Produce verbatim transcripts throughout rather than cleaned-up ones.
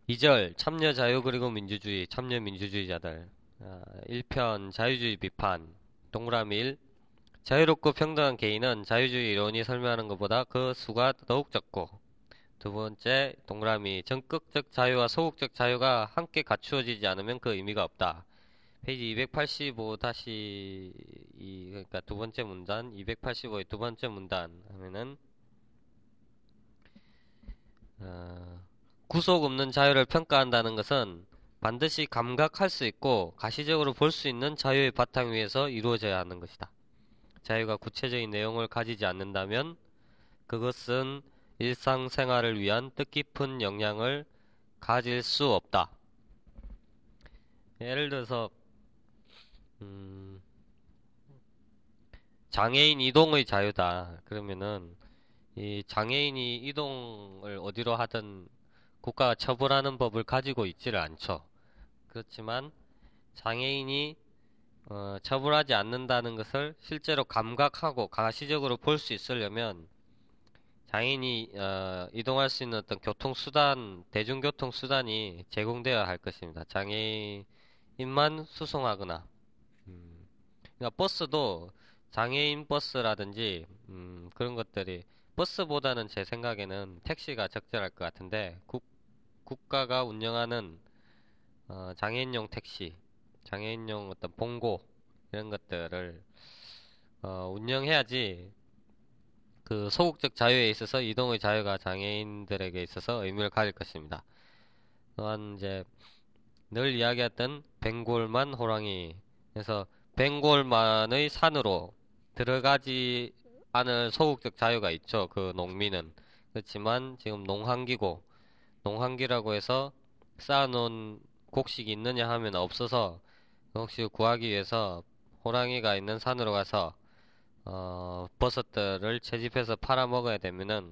이 절 참여 자유 그리고 민주주의 참여 민주주의자들. 아, 일 편 자유주의 비판. 동그라미 일. 자유롭고 평등한 개인은 자유주의 이론이 설명하는 것보다 그 수가 더욱 적고. 두 번째 동그라미 전극적 자유와 소극적 자유가 함께 갖추어지지 않으면 그 의미가 없다. 페이지 이백팔십오 이, 그러니까 두 번째 문단, 이백팔십오의 두 번째 문단 하면은 어, 구속 없는 자유를 평가한다는 것은 반드시 감각할 수 있고 가시적으로 볼 수 있는 자유의 바탕 위에서 이루어져야 하는 것이다. 자유가 구체적인 내용을 가지지 않는다면 그것은 일상생활을 위한 뜻깊은 영향을 가질 수 없다. 예를 들어서 음, 장애인 이동의 자유다. 그러면은 이 장애인이 이동을 어디로 하든 국가가 처벌하는 법을 가지고 있지를 않죠. 그렇지만 장애인이 어, 처벌하지 않는다는 것을 실제로 감각하고 가시적으로 볼 수 있으려면 장애인이 어, 이동할 수 있는 어떤 교통수단, 대중교통수단이 제공되어야 할 것입니다. 장애인만 수송하거나 음, 그러니까 버스도 장애인 버스라든지 음, 그런 것들이 버스보다는 제 생각에는 택시가 적절할 것 같은데 국, 국가가 운영하는 어, 장애인용 택시, 장애인용 어떤 봉고 이런 것들을 어, 운영해야지 그 소극적 자유에 있어서 이동의 자유가 장애인들에게 있어서 의미를 가질 것입니다. 또한 이제 늘 이야기했던 벵골만 호랑이 그래서 벵골만의 산으로 들어가지 않을 소극적 자유가 있죠. 그 농민은 그렇지만 지금 농한기고 농한기라고 해서 쌓아놓은 곡식이 있느냐 하면 없어서 그 곡식을 구하기 위해서 호랑이가 있는 산으로 가서 어, 버섯들을 채집해서 팔아먹어야 되면은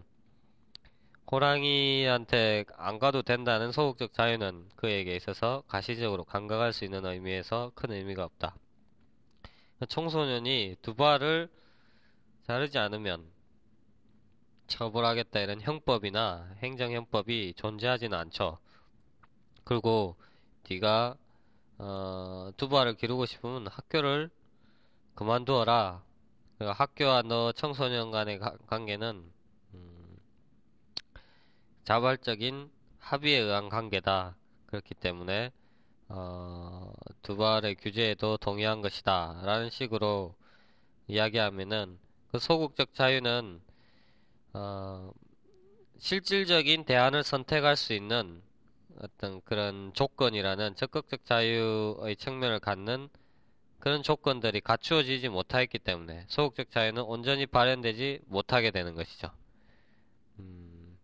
호랑이한테 안 가도 된다는 소극적 자유는 그에게 있어서 가시적으로 감각할 수 있는 의미에서 큰 의미가 없다. 청소년이 두 발을 자르지 않으면 처벌하겠다 이런 형법이나 행정형법이 존재하지는 않죠. 그리고 네가 어, 두 발을 기르고 싶으면 학교를 그만두어라. 그 학교와 너 청소년 간의 가- 관계는 음, 자발적인 합의에 의한 관계다. 그렇기 때문에 어, 두 발의 규제에도 동의한 것이다. 라는 식으로 이야기하면은 그 소극적 자유는 어, 실질적인 대안을 선택할 수 있는 어떤 그런 조건이라는 적극적 자유의 측면을 갖는 그런 조건들이 갖추어지지 못하였기 때문에 소극적 자유는 온전히 발현되지 못하게 되는 것이죠. 음,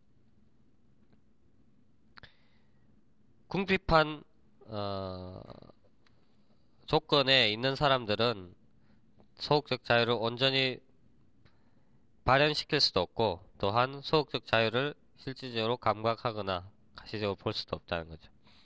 궁핍한 어, 조건에 있는 사람들은 소극적 자유를 온전히 발현시킬 수도 없고 또한 소극적 자유를 실질적으로 감각하거나 가시적으로 볼 수도 없다는 거죠.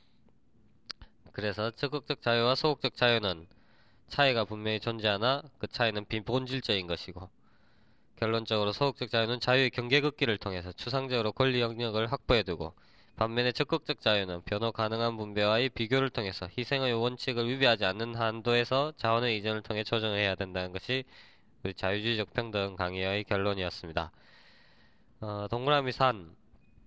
그래서 적극적 자유와 소극적 자유는 차이가 분명히 존재하나 그 차이는 비본질적인 것이고 결론적으로 소극적 자유는 자유의 경계 긋기를 통해서 추상적으로 권리 영역을 확보해두고 반면에 적극적 자유는 변호 가능한 분배와의 비교를 통해서 희생의 원칙을 위배하지 않는 한도에서 자원의 이전을 통해 조정해야 된다는 것이 우리 자유주의적 평등 강의의 결론이었습니다. 어, 동그라미 산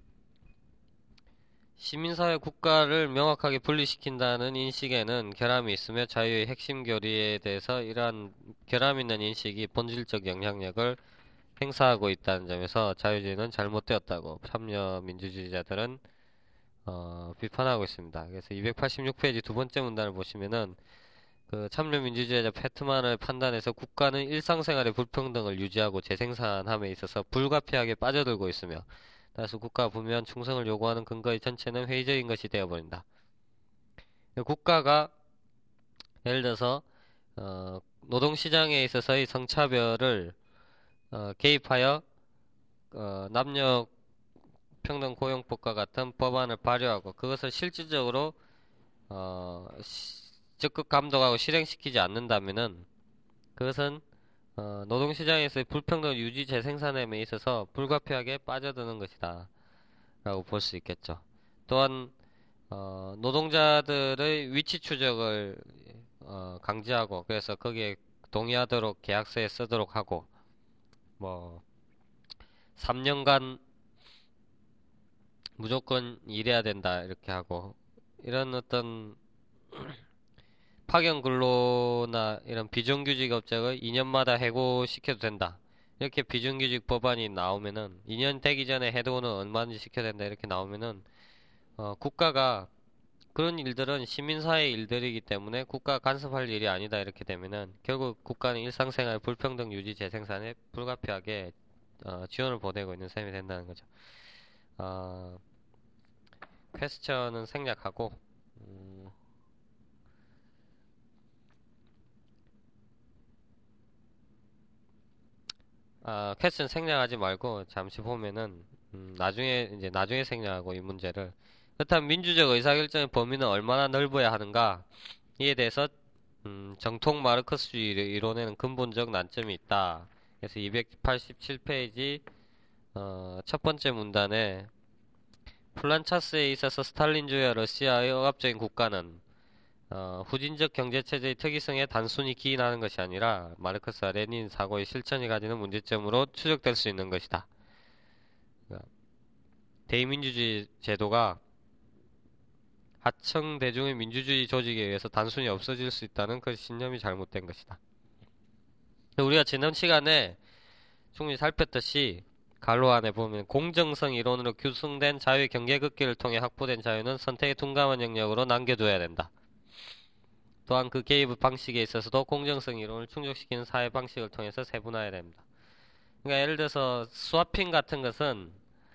시민사회 국가를 명확하게 분리시킨다는 인식에는 결함이 있으며 자유의 핵심 교리에 대해서 이러한 결함 있는 인식이 본질적 영향력을 행사하고 있다는 점에서 자유주의는 잘못되었다고 참여 민주주의자들은 어, 비판하고 있습니다. 그래서 이백팔십육 페이지 두 번째 문단을 보시면은 그 참여 민주주의자 패트만을 판단해서 국가는 일상생활의 불평등을 유지하고 재생산함에 있어서 불가피하게 빠져들고 있으며 따라서 국가 분명한 충성을 요구하는 근거의 전체는 회의적인 것이 되어버린다. 국가가 예를 들어서 어, 노동시장에 있어서의 성차별을 어, 개입하여 어, 남녀 평등 고용법과 같은 법안을 발효하고 그것을 실질적으로 어, 시- 적극 감독하고 실행시키지 않는다면은 그것은 어, 노동시장에서의 불평등 유지 재생산에 있어서 불가피하게 빠져드는 것이다 라고 볼 수 있겠죠. 또한 어, 노동자들의 위치 추적을 어, 강제하고 그래서 거기에 동의하도록 계약서에 쓰도록 하고 뭐 삼 년간 무조건 일해야 된다 이렇게 하고 이런 어떤 파견 근로나 이런 비정규직 업적을 이 년마다 해고시켜도 된다. 이렇게 비정규직 법안이 나오면은 이 년 되기 전에 해고는 얼마든지 시켜야 된다 이렇게 나오면은 어, 국가가 그런 일들은 시민사회 일들이기 때문에 국가 간섭할 일이 아니다 이렇게 되면은 결국 국가는 일상생활 불평등 유지 재생산에 불가피하게 어, 지원을 보내고 있는 셈이 된다는 거죠. 어, 퀘스천은 생략하고 음, 아, 퀘스천 생략하지 말고 잠시 보면은 음, 나중에 이제 나중에 생략하고 이 문제를 그렇다면 민주적 의사결정의 범위는 얼마나 넓어야 하는가 이에 대해서 음, 정통 마르크스주의 이론에는 근본적 난점이 있다. 그래서 이백팔십칠 페이지 어, 첫 번째 문단에 플란차스에 있어서 스탈린주의와 러시아의 억압적인 국가는 어, 후진적 경제체제의 특이성에 단순히 기인하는 것이 아니라 마르크스와 레닌 사고의 실천이 가지는 문제점으로 추적될 수 있는 것이다. 그러니까 대의민주주의 제도가 하청 대중의 민주주의 조직에 의해서 단순히 없어질 수 있다는 그 신념이 잘못된 것이다. 우리가 지난 시간에 충분히 살폈듯이 갈로 안에 보면 공정성 이론으로 규정된 자유의 경계극기를 통해 확보된 자유는 선택에 둔감한 영역으로 남겨둬야 된다. 또한 그 개입 방식에 있어서도 공정성 이론을 충족시키는 사회 방식을 통해서 세분화해야 됩니다. 그러니까 예를 들어서 스와핑 같은 것은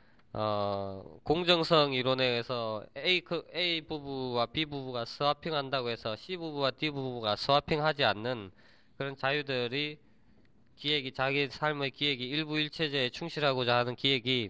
어, 공정성 이론에 의해서 A, 그 A 부부와 B 부부가 스와핑 한다고 해서 C 부부와 D 부부가 스와핑 하지 않는 그런 자유들이 기획이 자기 삶의 기획이 일부일체제에 충실하고자 하는 기획이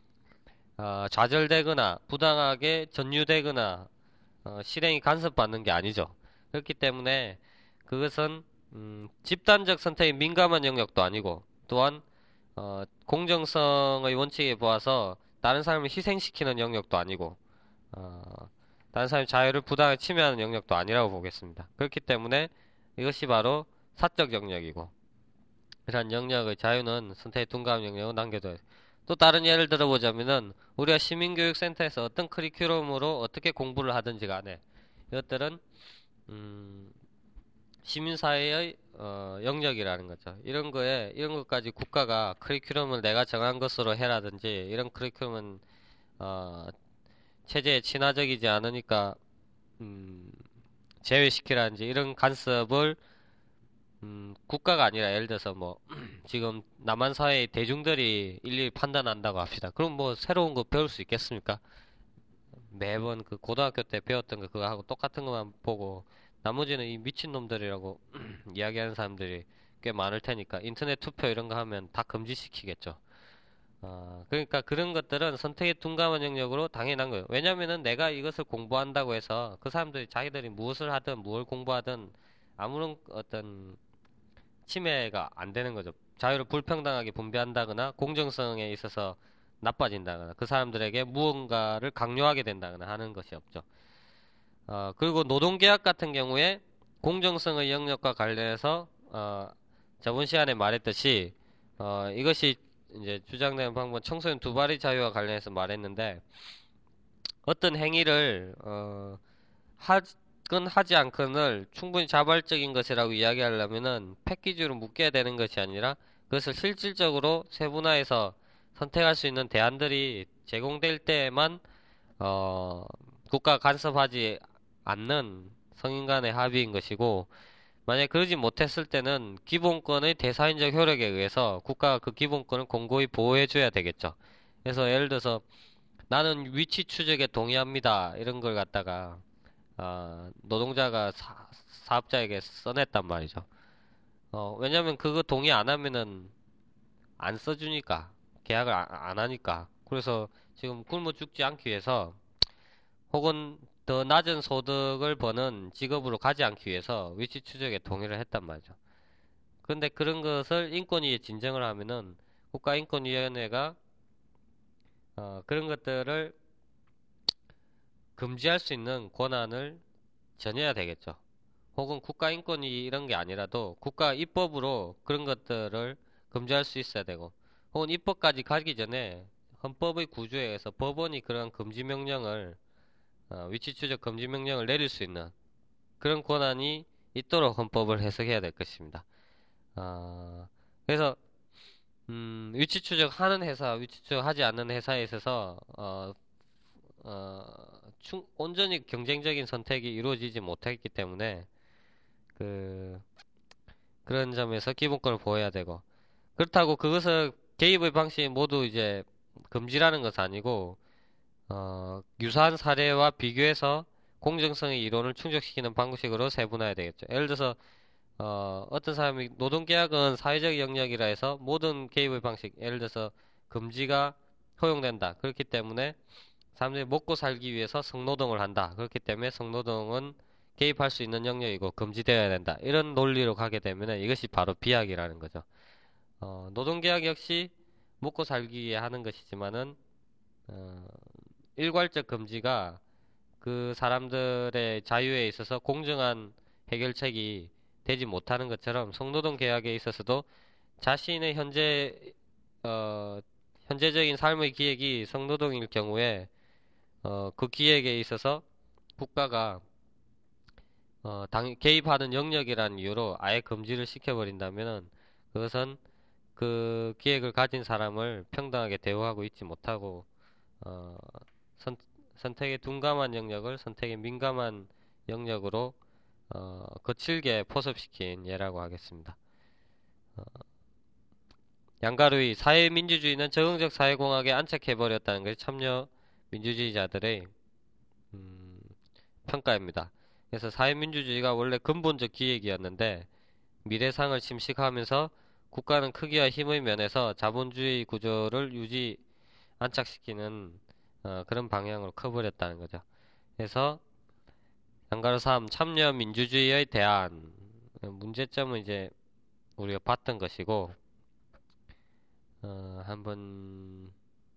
어, 좌절되거나 부당하게 전유되거나 어, 실행이 간섭받는 게 아니죠. 그렇기 때문에 그것은 음, 집단적 선택에 민감한 영역도 아니고 또한 어, 공정성의 원칙에 보아서 다른 사람을 희생시키는 영역도 아니고 어, 다른 사람의 자유를 부당하게 침해하는 영역도 아니라고 보겠습니다. 그렇기 때문에 이것이 바로 사적 영역이고 이러한 영역의 자유는 선택에 둔감한 영역을 남겨둬야 돼요. 또 다른 예를 들어보자면은 우리가 시민교육센터에서 어떤 커리큘럼으로 어떻게 공부를 하든지 간에 이것들은 음, 시민사회의 어, 영역이라는 거죠. 이런 거에 이런 것까지 국가가 커리큘럼을 내가 정한 것으로 해라든지 이런 커리큘럼은 어, 체제에 친화적이지 않으니까 음, 제외시키라든지 이런 간섭을 음, 국가가 아니라 예를 들어서 뭐 지금 남한 사회의 대중들이 일일이 판단한다고 합시다. 그럼 뭐 새로운 거 배울 수 있겠습니까? 매번 그 고등학교 때 배웠던 거 그거 하고 똑같은 것만 보고 나머지는 이 미친놈들이라고 이야기하는 사람들이 꽤 많을 테니까 인터넷 투표 이런 거 하면 다 금지시키겠죠. 아, 그러니까 그런 것들은 선택의 둔감한 영역으로 당연한 거예요. 왜냐면은 내가 이것을 공부한다고 해서 그 사람들이 자기들이 무엇을 하든 무엇을 공부하든 아무런 어떤 침해가 안 되는 거죠. 자유를 불평등하게 분배한다거나 공정성에 있어서 나빠진다거나 그 사람들에게 무언가를 강요하게 된다거나 하는 것이 없죠. 어, 그리고 노동계약 같은 경우에 공정성의 영역과 관련해서 어, 저번 시간에 말했듯이 어, 이것이 이제 주장되는 방법 청소년 두발의 자유와 관련해서 말했는데 어떤 행위를 어, 하건 하지 않건을 충분히 자발적인 것이라고 이야기하려면은 패키지로 묶여야 되는 것이 아니라 그것을 실질적으로 세분화해서 선택할 수 있는 대안들이 제공될 때에만 어, 국가 간섭하지 않는 성인 간의 합의인 것이고 만약 그러지 못했을 때는 기본권의 대사인적 효력에 의해서 국가가 그 기본권을 공고히 보호해줘야 되겠죠. 그래서 예를 들어서 나는 위치 추적에 동의합니다. 이런 걸 갖다가 어, 노동자가 사, 사업자에게 써냈단 말이죠. 어, 왜냐면 그거 동의 안 하면은 안 써주니까 계약을 안, 안 하니까 그래서 지금 굶어 죽지 않기 위해서 혹은 더 낮은 소득을 버는 직업으로 가지 않기 위해서 위치 추적에 동의를 했단 말이죠. 그런데 그런 것을 인권위에 진정을 하면은 국가인권위원회가 어, 그런 것들을 금지할 수 있는 권한을 전해야 되겠죠. 혹은 국가인권이 이런 게 아니라도 국가 입법으로 그런 것들을 금지할 수 있어야 되고, 혹은 입법까지 가기 전에 헌법의 구조에 의해서 법원이 그런 금지 명령을, 어, 위치 추적 금지 명령을 내릴 수 있는 그런 권한이 있도록 헌법을 해석해야 될 것입니다. 어, 그래서 음, 위치 추적하는 회사, 위치 추적하지 않는 회사에 있어서 어, 어, 충- 온전히 경쟁적인 선택이 이루어지지 못했기 때문에 그 그런 점에서 기본권을 보호해야 되고, 그렇다고 그것을 개입의 방식이 모두 이제 금지라는 것은 아니고, 어, 유사한 사례와 비교해서 공정성의 이론을 충족시키는 방식으로 세분화해야 되겠죠. 예를 들어서 어, 어떤 사람이 노동계약은 사회적 영역이라 해서 모든 개입의 방식, 예를 들어서 금지가 허용된다. 그렇기 때문에 사람들이 먹고 살기 위해서 성노동을 한다. 그렇기 때문에 성노동은 개입할 수 있는 영역이고 금지되어야 된다. 이런 논리로 가게 되면 이것이 바로 비약이라는 거죠. 어, 노동계약 역시 먹고 살기 위해 하는 것이지만은 어, 일괄적 금지가 그 사람들의 자유에 있어서 공정한 해결책이 되지 못하는 것처럼 성노동 계약에 있어서도 자신의 현재 어, 현재적인 삶의 기획이 성노동일 경우에 어, 그 기획에 있어서 국가가 어, 당, 개입하는 영역이라는 이유로 아예 금지를 시켜버린다면은 그것은 그 기획을 가진 사람을 평등하게 대우하고 있지 못하고 어, 선, 선택에 둔감한 영역을 선택에 민감한 영역으로 어, 거칠게 포섭시킨 예라고 하겠습니다. 어, 양가루이 사회민주주의는 적응적 사회공학에 안착해버렸다는 것이 참여 민주주의자들의 음, 평가입니다. 그래서 사회민주주의가 원래 근본적 기획이었는데 미래상을 침식하면서 국가는 크기와 힘의 면에서 자본주의 구조를 유지 안착시키는 어, 그런 방향으로 커버렸다는 거죠. 그래서 양가로 삼 참여 민주주의의 대안 문제점은 이제 우리가 봤던 것이고 어, 한번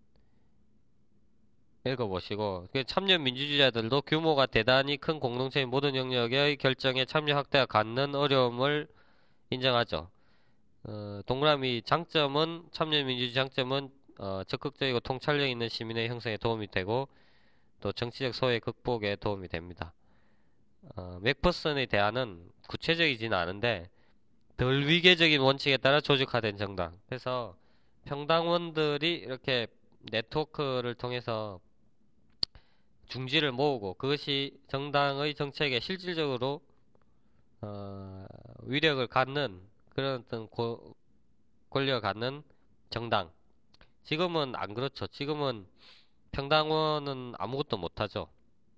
읽어보시고 그 참여 민주주의자들도 규모가 대단히 큰 공동체의 모든 영역의 결정에 참여 확대가 갖는 어려움을 인정하죠. 어, 동그라미 장점은 참여 민주주의 장점은 어, 적극적이고 통찰력 있는 시민의 형성에 도움이 되고 또 정치적 소외 극복에 도움이 됩니다. 어, 맥퍼슨의 대안은 구체적이지는 않은데 덜 위계적인 원칙에 따라 조직화된 정당. 그래서 평당원들이 이렇게 네트워크를 통해서 중지를 모으고 그것이 정당의 정책에 실질적으로 어, 위력을 갖는 그런 어떤 고, 권력을 갖는 정당. 지금은 안 그렇죠. 지금은 평당원은 아무것도 못하죠.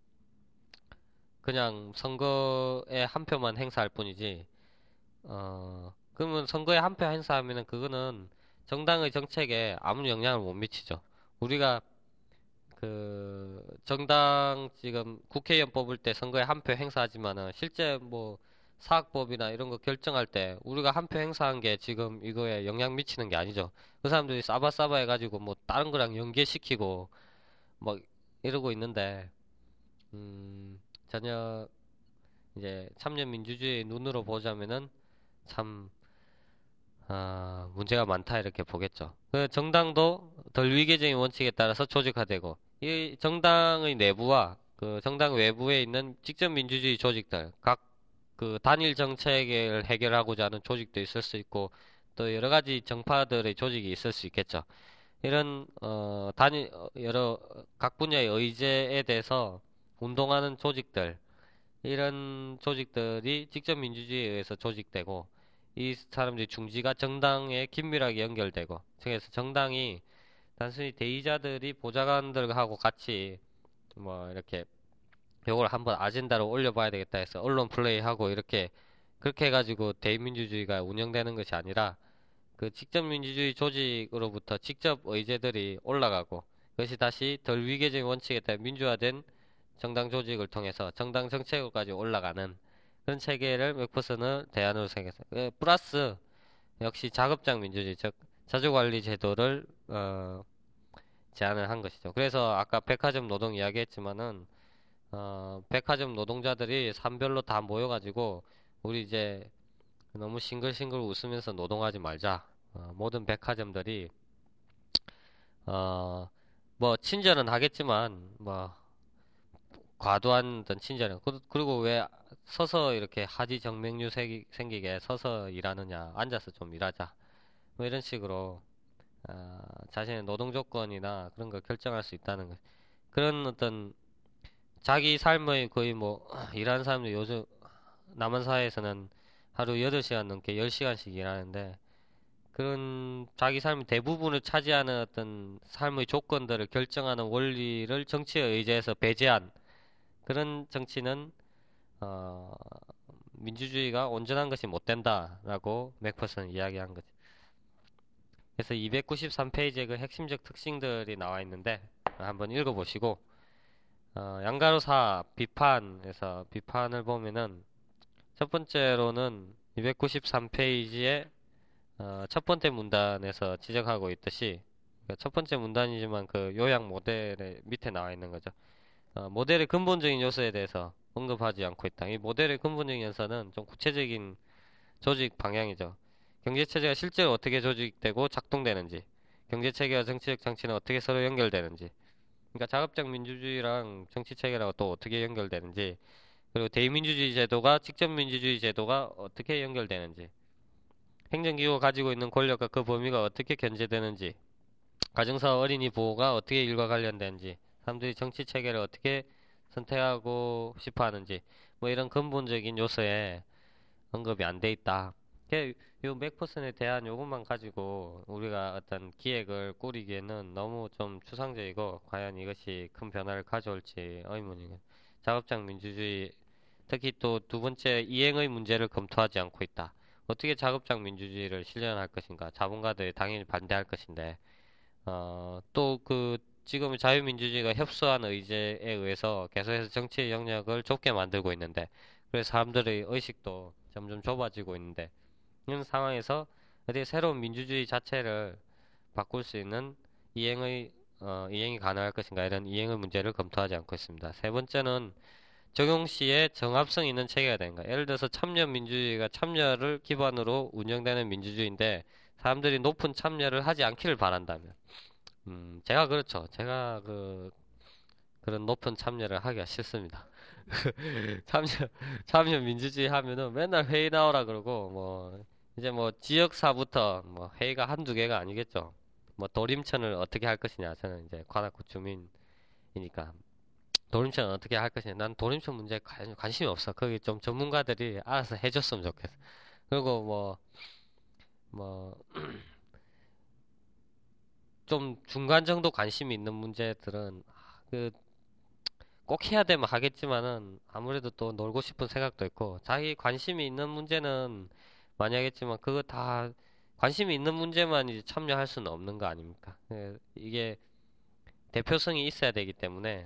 그냥 선거에 한 표만 행사할 뿐이지. 어, 그러면 선거에 한 표 행사하면은 그거는 정당의 정책에 아무 영향을 못 미치죠. 우리가 그 정당 지금 국회의원 뽑을 때 선거에 한 표 행사하지만은 실제 뭐 사학법이나 이런 거 결정할 때 우리가 한 표 행사한 게 지금 이거에 영향 미치는 게 아니죠. 그 사람들이 싸바싸바 해가지고 뭐 다른 거랑 연계시키고 막 이러고 있는데 음 전혀 이제 참여 민주주의 눈으로 보자면은 참 아, 문제가 많다 이렇게 보겠죠. 그 정당도 덜 위계적인 원칙에 따라서 조직화되고 이 정당의 내부와 그 정당 외부에 있는 직접 민주주의 조직들 각 그 단일 정책을 해결하고자 하는 조직도 있을 수 있고 또 여러 가지 정파들의 조직이 있을 수 있겠죠. 이런 어 단일 어, 여러 각 분야의 의제에 대해서 운동하는 조직들 이런 조직들이 직접 민주주의에 의해서 조직되고 이 사람들이 중지가 정당에 긴밀하게 연결되고 그래서 정당이 단순히 대의자들이 보좌관들하고 같이 뭐 이렇게 요걸 한번 아젠다로 올려봐야 되겠다 해서 언론 플레이하고 이렇게 그렇게 해가지고 대의민주주의가 운영되는 것이 아니라 그 직접 민주주의 조직으로부터 직접 의제들이 올라가고 그것이 다시 덜 위계적인 원칙에 따라 민주화된 정당 조직을 통해서 정당 정책으로까지 올라가는 그런 체계를 맥퍼슨은 대안으로 생각했어요. 그 플러스 역시 자급장 민주주의, 즉 자주관리 제도를 어, 제안을 한 것이죠. 그래서 아까 백화점 노동 이야기했지만은 어, 백화점 노동자들이 산별로 다 모여가지고 우리 이제 너무 싱글싱글 웃으면서 노동하지 말자. 어, 모든 백화점들이 어, 뭐 친절은 하겠지만 뭐 과도한 어떤 친절은 그- 그리고 왜 서서 이렇게 하지 정맥류 생기- 생기게 서서 일하느냐, 앉아서 좀 일하자, 뭐 이런 식으로 아, 자신의 노동 조건이나 그런 걸 결정할 수 있다는 거. 그런 어떤 자기 삶의 거의 뭐 일하는 사람들 요즘 남한 사회에서는 하루 여덟 시간 넘게 열 시간씩 일하는데 그런 자기 삶의 대부분을 차지하는 어떤 삶의 조건들을 결정하는 원리를 정치에 의지해서 배제한 그런 정치는 어, 민주주의가 온전한 것이 못 된다라고 맥퍼슨은 이야기한 거죠. 그래서 이백구십삼 페이지에 그 핵심적 특징들이 나와 있는데 한번 읽어보시고 어, 양가로사 비판에서 비판을 보면은 첫 번째로는 이백구십삼 페이지에 어, 첫 번째 문단에서 지적하고 있듯이 그러니까 첫 번째 문단이지만 그 요약 모델의 밑에 나와 있는 거죠. 어, 모델의 근본적인 요소에 대해서 언급하지 않고 있다. 이 모델의 근본적인 요소는 좀 구체적인 조직 방향이죠. 경제체제가 실제로 어떻게 조직되고 작동되는지, 경제체계와 정치적 장치는 어떻게 서로 연결되는지, 그러니까 자급적 민주주의랑 정치체계랑 또 어떻게 연결되는지, 그리고 대의민주주의 제도가 직접민주주의 제도가 어떻게 연결되는지, 행정기구가 가지고 있는 권력과 그 범위가 어떻게 견제되는지, 가정사와 어린이 보호가 어떻게 일과 관련되는지, 사람들이 정치 체계를 어떻게 선택하고 싶어 하는지, 뭐 이런 근본적인 요소에 언급이 안 돼 있다. 그, 요 맥퍼슨에 대한 요것만 가지고 우리가 어떤 기획을 꾸리기에는 너무 좀 추상적이고, 과연 이것이 큰 변화를 가져올지 의문이고, 자급적 민주주의, 특히 또 두 번째 이행의 문제를 검토하지 않고 있다. 어떻게 자급적 민주주의를 실현할 것인가? 자본가들이 당연히 반대할 것인데, 어, 또 그 지금 자유민주주의가 협소한 의제에 의해서 계속해서 정치의 영역을 좁게 만들고 있는데 그래서 사람들의 의식도 점점 좁아지고 있는데 이런 상황에서 어떻게 새로운 민주주의 자체를 바꿀 수 있는 이행의 어, 이행이 가능할 것인가 이런 이행의 문제를 검토하지 않고 있습니다. 세 번째는 적용 시에 정합성 있는 체계가 되는가. 예를 들어서 참여 민주주의가 참여를 기반으로 운영되는 민주주의인데 사람들이 높은 참여를 하지 않기를 바란다면 음, 제가 그렇죠. 제가 그, 그런 높은 참여를 하기가 싫습니다. 참여, 참여 민주주의 하면은 맨날 회의 나오라 그러고, 뭐, 이제 뭐 지역사부터 뭐 회의가 한두 개가 아니겠죠. 뭐 도림천을 어떻게 할 것이냐. 저는 이제 관악구 주민이니까. 도림천을 어떻게 할 것이냐. 난 도림천 문제에 관, 관심이 없어. 거기 좀 전문가들이 알아서 해줬으면 좋겠어. 그리고 뭐, 뭐, 좀 중간 정도 관심이 있는 문제들은 그 꼭 해야 되면 하겠지만은 아무래도 또 놀고 싶은 생각도 있고 자기 관심이 있는 문제는 많이 하겠지만 그거 다 관심이 있는 문제만 이제 참여할 수는 없는 거 아닙니까? 예, 이게 대표성이 있어야 되기 때문에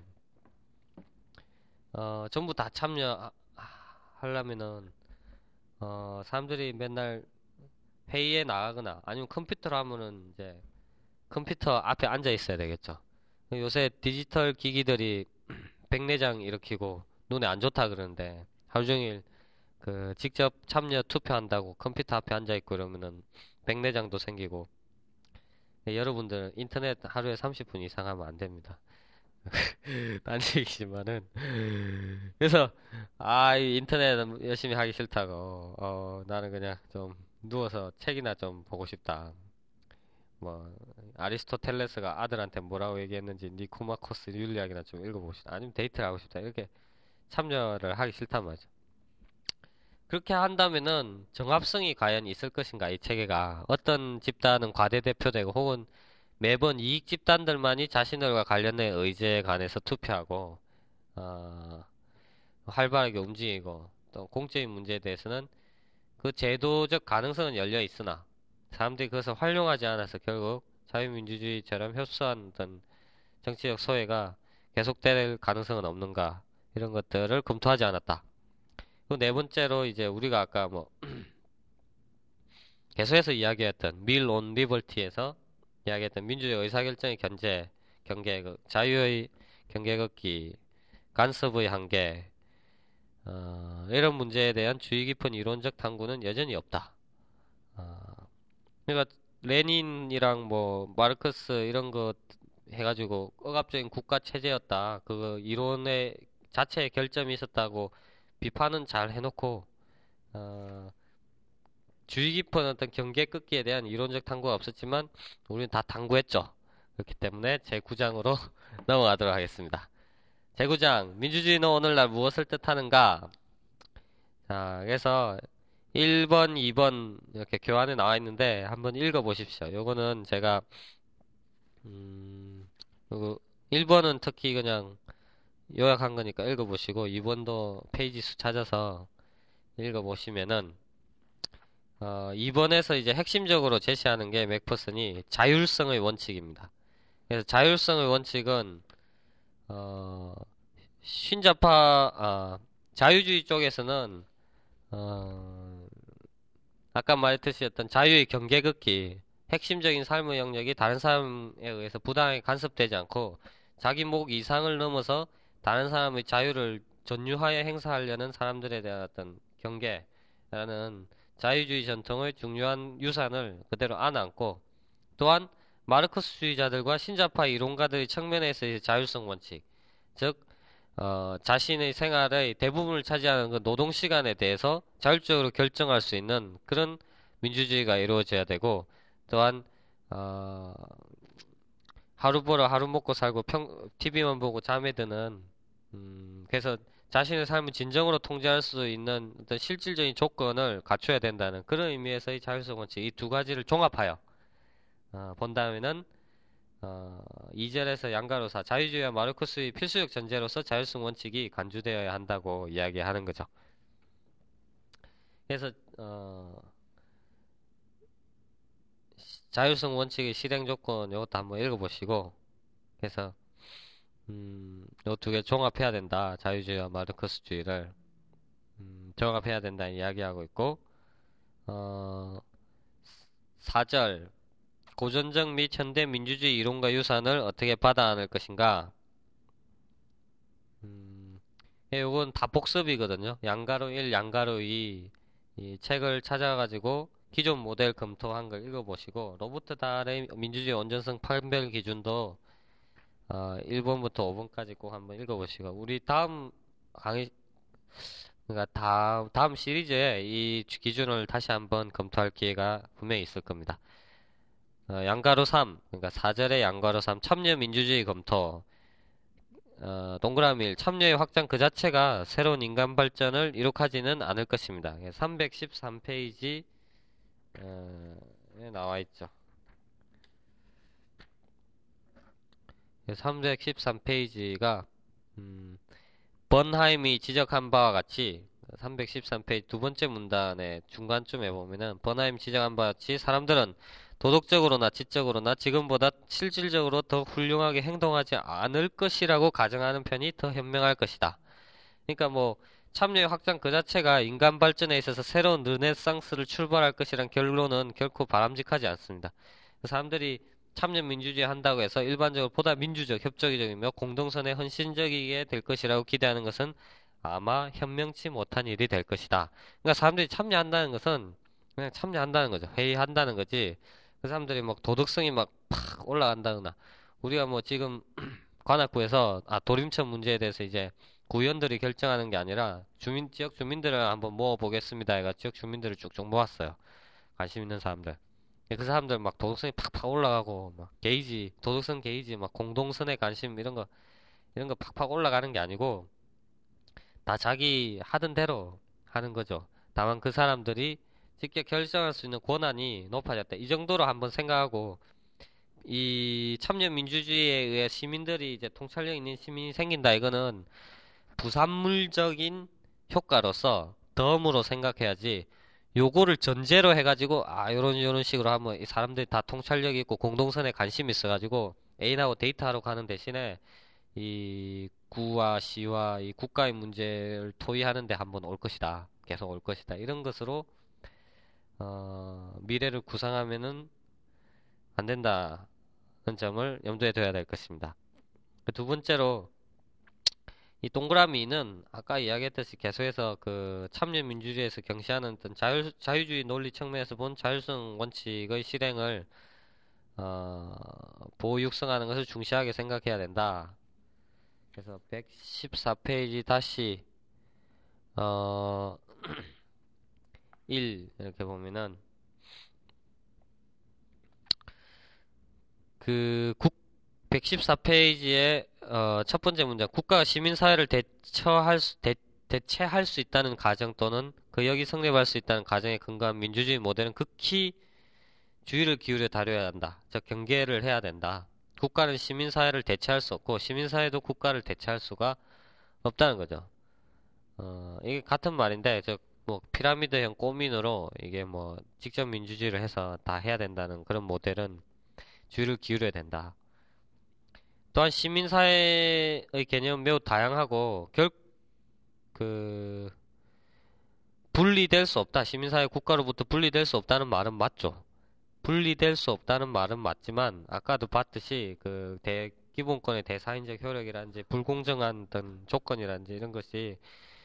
어, 전부 다 참여하려면은 어, 사람들이 맨날 회의에 나가거나 아니면 컴퓨터로 하면은 이제 컴퓨터 앞에 앉아 있어야 되겠죠. 요새 디지털 기기들이 백내장 일으키고 눈에 안 좋다 그러는데 하루 종일 그 직접 참여 투표한다고 컴퓨터 앞에 앉아 있고 이러면은 백내장도 생기고 예, 여러분들 인터넷 하루에 삼십 분 이상 하면 안 됩니다. 딴 얘기지만은 그래서 아, 이 인터넷 열심히 하기 싫다고 어, 나는 그냥 좀 누워서 책이나 좀 보고 싶다. 뭐 아리스토텔레스가 아들한테 뭐라고 얘기했는지 니코마코스 윤리학이나 좀 읽어보고 싶다. 아니면 데이트를 하고 싶다. 이렇게 참여를 하기 싫단 말이죠. 그렇게 한다면은 정합성이 과연 있을 것인가, 이 체계가. 어떤 집단은 과대대표되고 혹은 매번 이익 집단들만이 자신들과 관련된 의제에 관해서 투표하고, 어, 활발하게 움직이고, 또 공적인 문제에 대해서는 그 제도적 가능성은 열려 있으나, 사람들이 그것을 활용하지 않아서 결국 자유민주주의처럼 협소한 어떤 정치적 소외가 계속될 가능성은 없는가, 이런 것들을 검토하지 않았다. 그 네 번째로 이제 우리가 아까 뭐 계속해서 이야기했던 밀 온 리버티에서 이야기했던 민주주의 의사결정의 견제, 경계, 그 자유의 경계 걷기 간섭의 한계, 어, 이런 문제에 대한 주의 깊은 이론적 탐구는 여전히 없다. 어, 그러니까 레닌이랑 뭐 마르크스 이런 거 해가지고 억압적인 국가 체제였다. 그 이론의 자체에 결점이 있었다고 비판은 잘 해놓고 어, 주의 깊은 어떤 경계 끊기에 대한 이론적 탐구가 없었지만 우리는 다 탐구했죠. 그렇기 때문에 제구 장으로 넘어가도록 하겠습니다. 제구 장, 민주주의는 오늘날 무엇을 뜻하는가? 자, 그래서 일 번, 이 번 이렇게 교환에 나와 있는데 한번 읽어 보십시오. 요거는 제가 음, 요거 일 번은 특히 그냥 요약한 거니까 읽어 보시고 이 번도 페이지 수 찾아서 읽어 보시면은 어, 이 번에서 이제 핵심적으로 제시하는 게 맥퍼슨이 자율성의 원칙입니다. 그래서 자율성의 원칙은 어, 신자파 아, 자유주의 쪽에서는 어, 아까 말했듯이 어떤 자유의 경계 긋기, 핵심적인 삶의 영역이 다른 사람에 의해서 부당하게 간섭되지 않고 자기 목 이상을 넘어서 다른 사람의 자유를 전유하여 행사하려는 사람들에 대한 어떤 경계라는 자유주의 전통의 중요한 유산을 그대로 안았고, 또한 마르크스주의자들과 신자파 이론가들의 측면에서의 자율성 원칙, 즉 어, 자신의 생활의 대부분을 차지하는 그 노동 시간에 대해서 자율적으로 결정할 수 있는 그런 민주주의가 이루어져야 되고, 또한 어, 하루 벌어 하루 먹고 살고 평, 티비만 보고 잠에 드는 음, 그래서 자신의 삶을 진정으로 통제할 수 있는 어떤 실질적인 조건을 갖춰야 된다는 그런 의미에서의 자율성 원칙 이 두 가지를 종합하여 어, 본다면은 어, 이 절에서 양가로사 자유주의와 마르크스의 필수적 전제로서 자율성 원칙이 간주되어야 한다고 이야기하는 거죠. 그래서 어, 자율성 원칙의 실행 조건 이것도 한번 읽어보시고, 그래서 음, 요 두 개 종합해야 된다. 자유주의와 마르크스주의를 음, 종합해야 된다 이야기하고 있고, 어, 사 절 고전적 및 현대 민주주의 이론과 유산을 어떻게 받아 안을 것인가. 음, 예, 요건 다 복습이거든요. 양가로 일, 양가로 이, 이 책을 찾아가지고 기존 모델 검토한 걸 읽어보시고, 로버트 달의 민주주의 온전성 판별 기준도 어, 일 번부터 오 번까지 꼭 한번 읽어보시고, 우리 다음 강의, 그러니까 다음, 다음 시리즈에 이 기준을 다시 한번 검토할 기회가 분명히 있을 겁니다. 어, 양가로 삼, 그러니까 사 절의 양가로 삼, 참여 민주주의 검토. 어, 동그라미 일, 참여의 확장 그 자체가 새로운 인간 발전을 이룩하지는 않을 것입니다. 삼백십삼 페이지에 나와 있죠. 삼백십삼 페이지가 음, 번하임이 지적한 바와 같이 삼백십삼 페이지 두 번째 문단의 중간쯤에 보면은 번하임 지적한 바와 같이 사람들은 도덕적으로나 지적으로나 지금보다 실질적으로 더 훌륭하게 행동하지 않을 것이라고 가정하는 편이 더 현명할 것이다. 그러니까 뭐 참여의 확장 그 자체가 인간 발전에 있어서 새로운 르네상스를 출발할 것이란 결론은 결코 바람직하지 않습니다. 사람들이 참여 민주주의 한다고 해서 일반적으로 보다 민주적, 협조적이며 공동선에 헌신적이게 될 것이라고 기대하는 것은 아마 현명치 못한 일이 될 것이다. 그러니까 사람들이 참여한다는 것은 그냥 참여한다는 거죠. 회의한다는 거지. 그 사람들이 막 도덕성이 막 팍 올라간다거나 우리가 뭐 지금 관악구에서 아 도림천 문제에 대해서 이제 구의원들이 결정하는 게 아니라 주민 지역 주민들을 한번 모아보겠습니다. 해가 지역 주민들을 쭉쭉 모았어요. 관심 있는 사람들. 그 사람들 막 도덕성이 팍팍 올라가고 막 게이지 도덕성 게이지 막 공동선의 관심 이런 거 이런 거 팍팍 올라가는 게 아니고 다 자기 하던 대로 하는 거죠. 다만 그 사람들이 직접 결정할 수 있는 권한이 높아졌다. 이 정도로 한번 생각하고 이 참여 민주주의에 의해 시민들이 이제 통찰력 있는 시민이 생긴다. 이거는 부산물적인 효과로서 덤으로 생각해야지 요거를 전제로 해가지고 아 요런 요런 식으로 하면 이 사람들이 다 통찰력 있고 공동선에 관심이 있어가지고 애인하고 데이트하러 가는 대신에 이 구와 시와 이 국가의 문제를 토의하는데 한번 올 것이다. 계속 올 것이다. 이런 것으로 어, 미래를 구상하면은 안 된다는 점을 염두에 둬야 될 것입니다. 두 번째로 이 동그라미는 아까 이야기했듯이 계속해서 그 참여민주주의에서 경시하는 어떤 자유, 자유주의 논리 측면에서 본 자율성 원칙의 실행을 어, 보호 육성하는 것을 중시하게 생각해야 된다. 그래서 백십사 페이지 다시 어, 일 이렇게 보면은 그 국, 백십사 페이지의 어, 첫 번째 문장 국가가 시민사회를 대처할 수, 대, 대체할 수 있다는 가정 또는 그 역이 성립할 수 있다는 가정에 근거한 민주주의 모델은 극히 주의를 기울여 다뤄야 한다. 즉 경계를 해야 된다. 국가는 시민사회를 대체할 수 없고 시민사회도 국가를 대체할 수가 없다는 거죠. 어, 이게 같은 말인데 저 뭐 피라미드형 꼬민으로 이게 뭐 직접 민주주의를 해서 다 해야 된다는 그런 모델은 주의를 기울여야 된다. 또한 시민사회의 개념은 매우 다양하고 결, 그, 분리될 수 없다. 시민사회 국가로부터 분리될 수 없다는 말은 맞죠. 분리될 수 없다는 말은 맞지만 아까도 봤듯이 그 대, 기본권의 대사인적 효력이라든지 불공정한 어떤 조건이라든지 이런 것이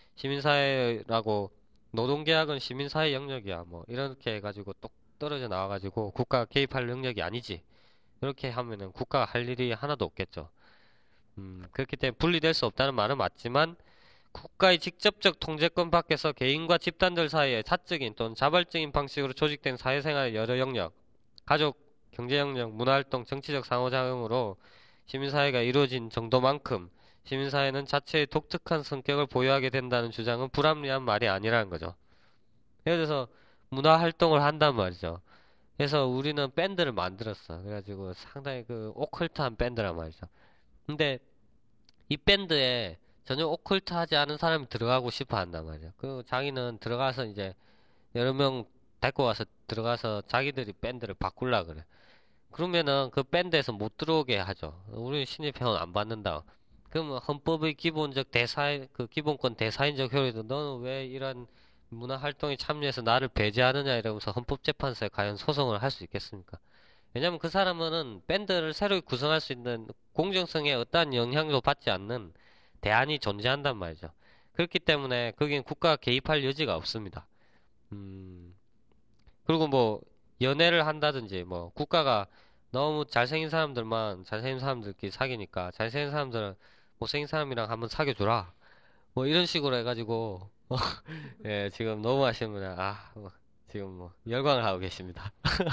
시민사회라고 노동계약은 시민사회 영역이야. 뭐 이렇게 해가지고 똑 떨어져 나와가지고 국가가 개입할 영역이 아니지. 이렇게 하면은 국가가 할 일이 하나도 없겠죠. 음, 그렇기 때문에 분리될 수 없다는 말은 맞지만 국가의 직접적 통제권 밖에서 개인과 집단들 사이에 사적인 또는 자발적인 방식으로 조직된 사회생활의 여러 영역, 가족, 경제 영역, 문화활동, 정치적 상호작용으로 시민사회가 이루어진 정도만큼 시민사회는 자체의 독특한 성격을 보유하게 된다는 주장은 불합리한 말이 아니라는 거죠. 예를 들어서 문화활동을 한단 말이죠. 그래서 우리는 밴드를 만들었어. 그래가지고 상당히 그 오컬트한 밴드란 말이죠. 근데 이 밴드에 전혀 오컬트하지 않은 사람이 들어가고 싶어 한단 말이야. 그 자기는 들어가서 이제 여러 명 데리고 와서 들어가서 자기들이 밴드를 바꾸려 그래. 그러면은 그 밴드에서 못 들어오게 하죠. 우리 신입회원 안 받는다. 그러면 헌법의 기본적 대사, 그 기본권 대사인적 효력도 너는 왜 이런 문화 활동에 참여해서 나를 배제하느냐 이러면서 헌법재판소에 과연 소송을 할 수 있겠습니까? 왜냐면 그 사람은 밴드를 새로 구성할 수 있는 공정성에 어떠한 영향도 받지 않는 대안이 존재한단 말이죠. 그렇기 때문에 거긴 국가가 개입할 여지가 없습니다. 음, 그리고 뭐 연애를 한다든지 뭐 국가가 너무 잘생긴 사람들만 잘생긴 사람들끼리 사귀니까 잘생긴 사람들은 못생긴 사람이랑 한번 사귀어줘라. 뭐 이런 식으로 해가지고 예, 지금 너무 하시면 아 뭐, 지금 뭐 열광을 하고 계십니다.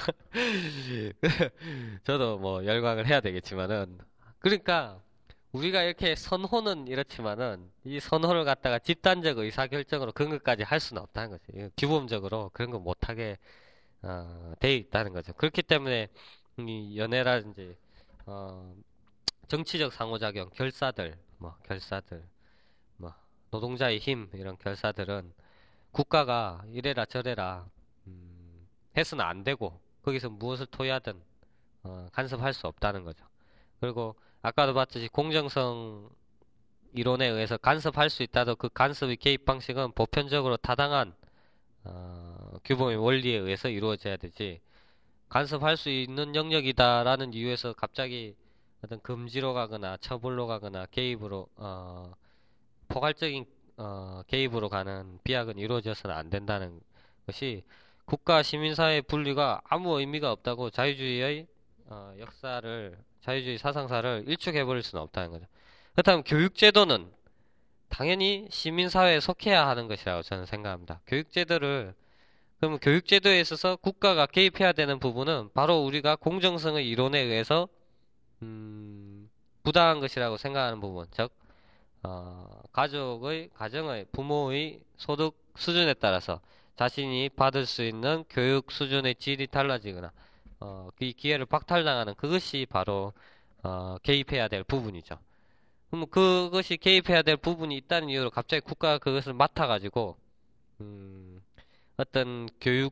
저도 뭐 열광을 해야 되겠지만은 그러니까 우리가 이렇게 선호는 이렇지만은 이 선호를 갖다가 집단적 의사결정으로 그런 것까지 할 수는 없다는 거지. 이거 규범적으로 그런 거 못하게 어, 돼 있다는 거죠. 그렇기 때문에 이 연애라든지 어, 정치적 상호작용, 결사들, 뭐 결사들, 뭐 노동자의 힘 이런 결사들은 국가가 이래라 저래라 음, 해서는 안 되고 거기서 무엇을 토의하든 어, 간섭할 수 없다는 거죠. 그리고 아까도 봤듯이 공정성 이론에 의해서 간섭할 수 있다도 그 간섭의 개입 방식은 보편적으로 타당한 어, 규범의 원리에 의해서 이루어져야 되지 간섭할 수 있는 영역이다라는 이유에서 갑자기 어떤 금지로 가거나 처벌로 가거나 개입으로 어, 포괄적인 어, 개입으로 가는 비약은 이루어져서는 안 된다는 것이 국가 시민사회 분리가 아무 의미가 없다고 자유주의의 어, 역사를 자유주의 사상사를 일축해버릴 수는 없다는 거죠. 그렇다면 교육제도는 당연히 시민사회에 속해야 하는 것이라고 저는 생각합니다. 교육제도를 그러면 교육제도에 있어서 국가가 개입해야 되는 부분은 바로 우리가 공정성의 이론에 의해서 음, 부당한 것이라고 생각하는 부분, 즉 어, 가족의 가정의 부모의 소득 수준에 따라서 자신이 받을 수 있는 교육 수준의 질이 달라지거나 어, 그 기회를 박탈당하는 그것이 바로 어, 개입해야 될 부분이죠. 그럼 그것이 개입해야 될 부분이 있다는 이유로 갑자기 국가가 그것을 맡아가지고 음, 어떤 교육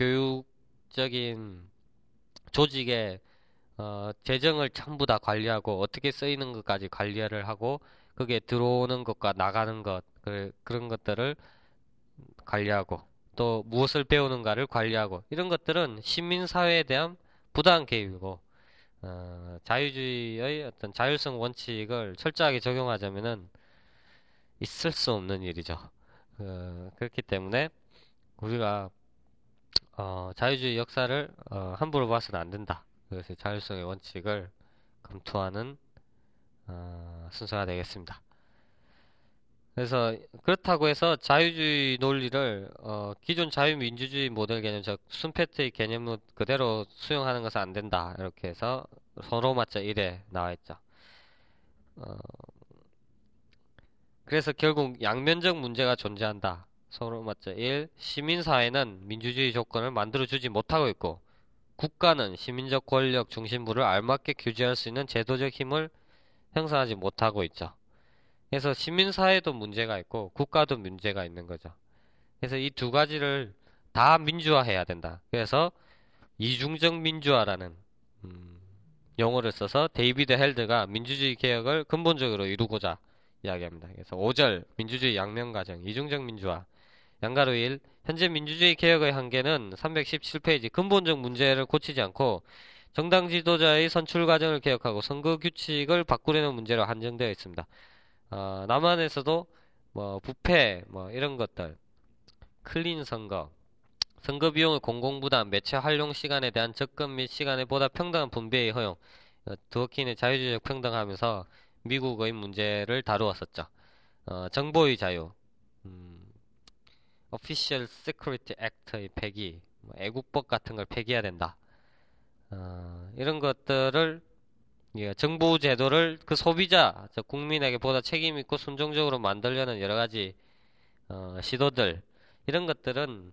교육적인 조직의 어, 재정을 전부 다 관리하고 어떻게 쓰이는 것까지 관리를 하고 그게 들어오는 것과 나가는 것 그, 그런 것들을 관리하고 또 무엇을 배우는가를 관리하고 이런 것들은 시민사회에 대한 부당한 개입이고 어, 자유주의의 어떤 자율성 원칙을 철저하게 적용하자면은 있을 수 없는 일이죠. 어, 그렇기 때문에 우리가 어, 자유주의 역사를 어, 함부로 봐서는 안 된다. 그래서 자율성의 원칙을 검토하는 어, 순서가 되겠습니다. 그래서 그렇다고 해서 자유주의 논리를 어, 기존 자유민주주의 모델 개념, 즉 순페트의 개념을 그대로 수용하는 것은 안 된다. 이렇게 해서 서로 맞자 일에 나와 있죠. 어, 그래서 결국 양면적 문제가 존재한다. 서로 맞자 일. 시민사회는 민주주의 조건을 만들어주지 못하고 있고 국가는 시민적 권력 중심부를 알맞게 규제할 수 있는 제도적 힘을 형성하지 못하고 있죠. 그래서 시민사회도 문제가 있고 국가도 문제가 있는 거죠. 그래서 이 두 가지를 다 민주화해야 된다. 그래서 이중적 민주화라는 음, 용어를 써서 데이비드 헬드가 민주주의 개혁을 근본적으로 이루고자 이야기합니다. 그래서 오 절 민주주의 양면과정 이중적 민주화 양가로 일 현재 민주주의 개혁의 한계는 삼백십칠 페이지 근본적 문제를 고치지 않고 정당 지도자의 선출 과정을 개혁하고 선거 규칙을 바꾸려는 문제로 한정되어 있습니다. 어, 남한에서도 뭐 부패 뭐 이런 것들 클린 선거 선거 비용의 공공부담 매체 활용 시간에 대한 접근 및 시간의 보다 평등한 분배의 허용 어, 드워킨의 자유주의적 평등하면서 미국의 문제를 다루었었죠. 어, 정보의 자유 음, Official Security Act의 폐기 뭐 애국법 같은 걸 폐기해야 된다. 어, 이런 것들을 예, 정보 제도를 그 소비자, 저 국민에게 보다 책임 있고 순종적으로 만들려는 여러 가지 어, 시도들 이런 것들은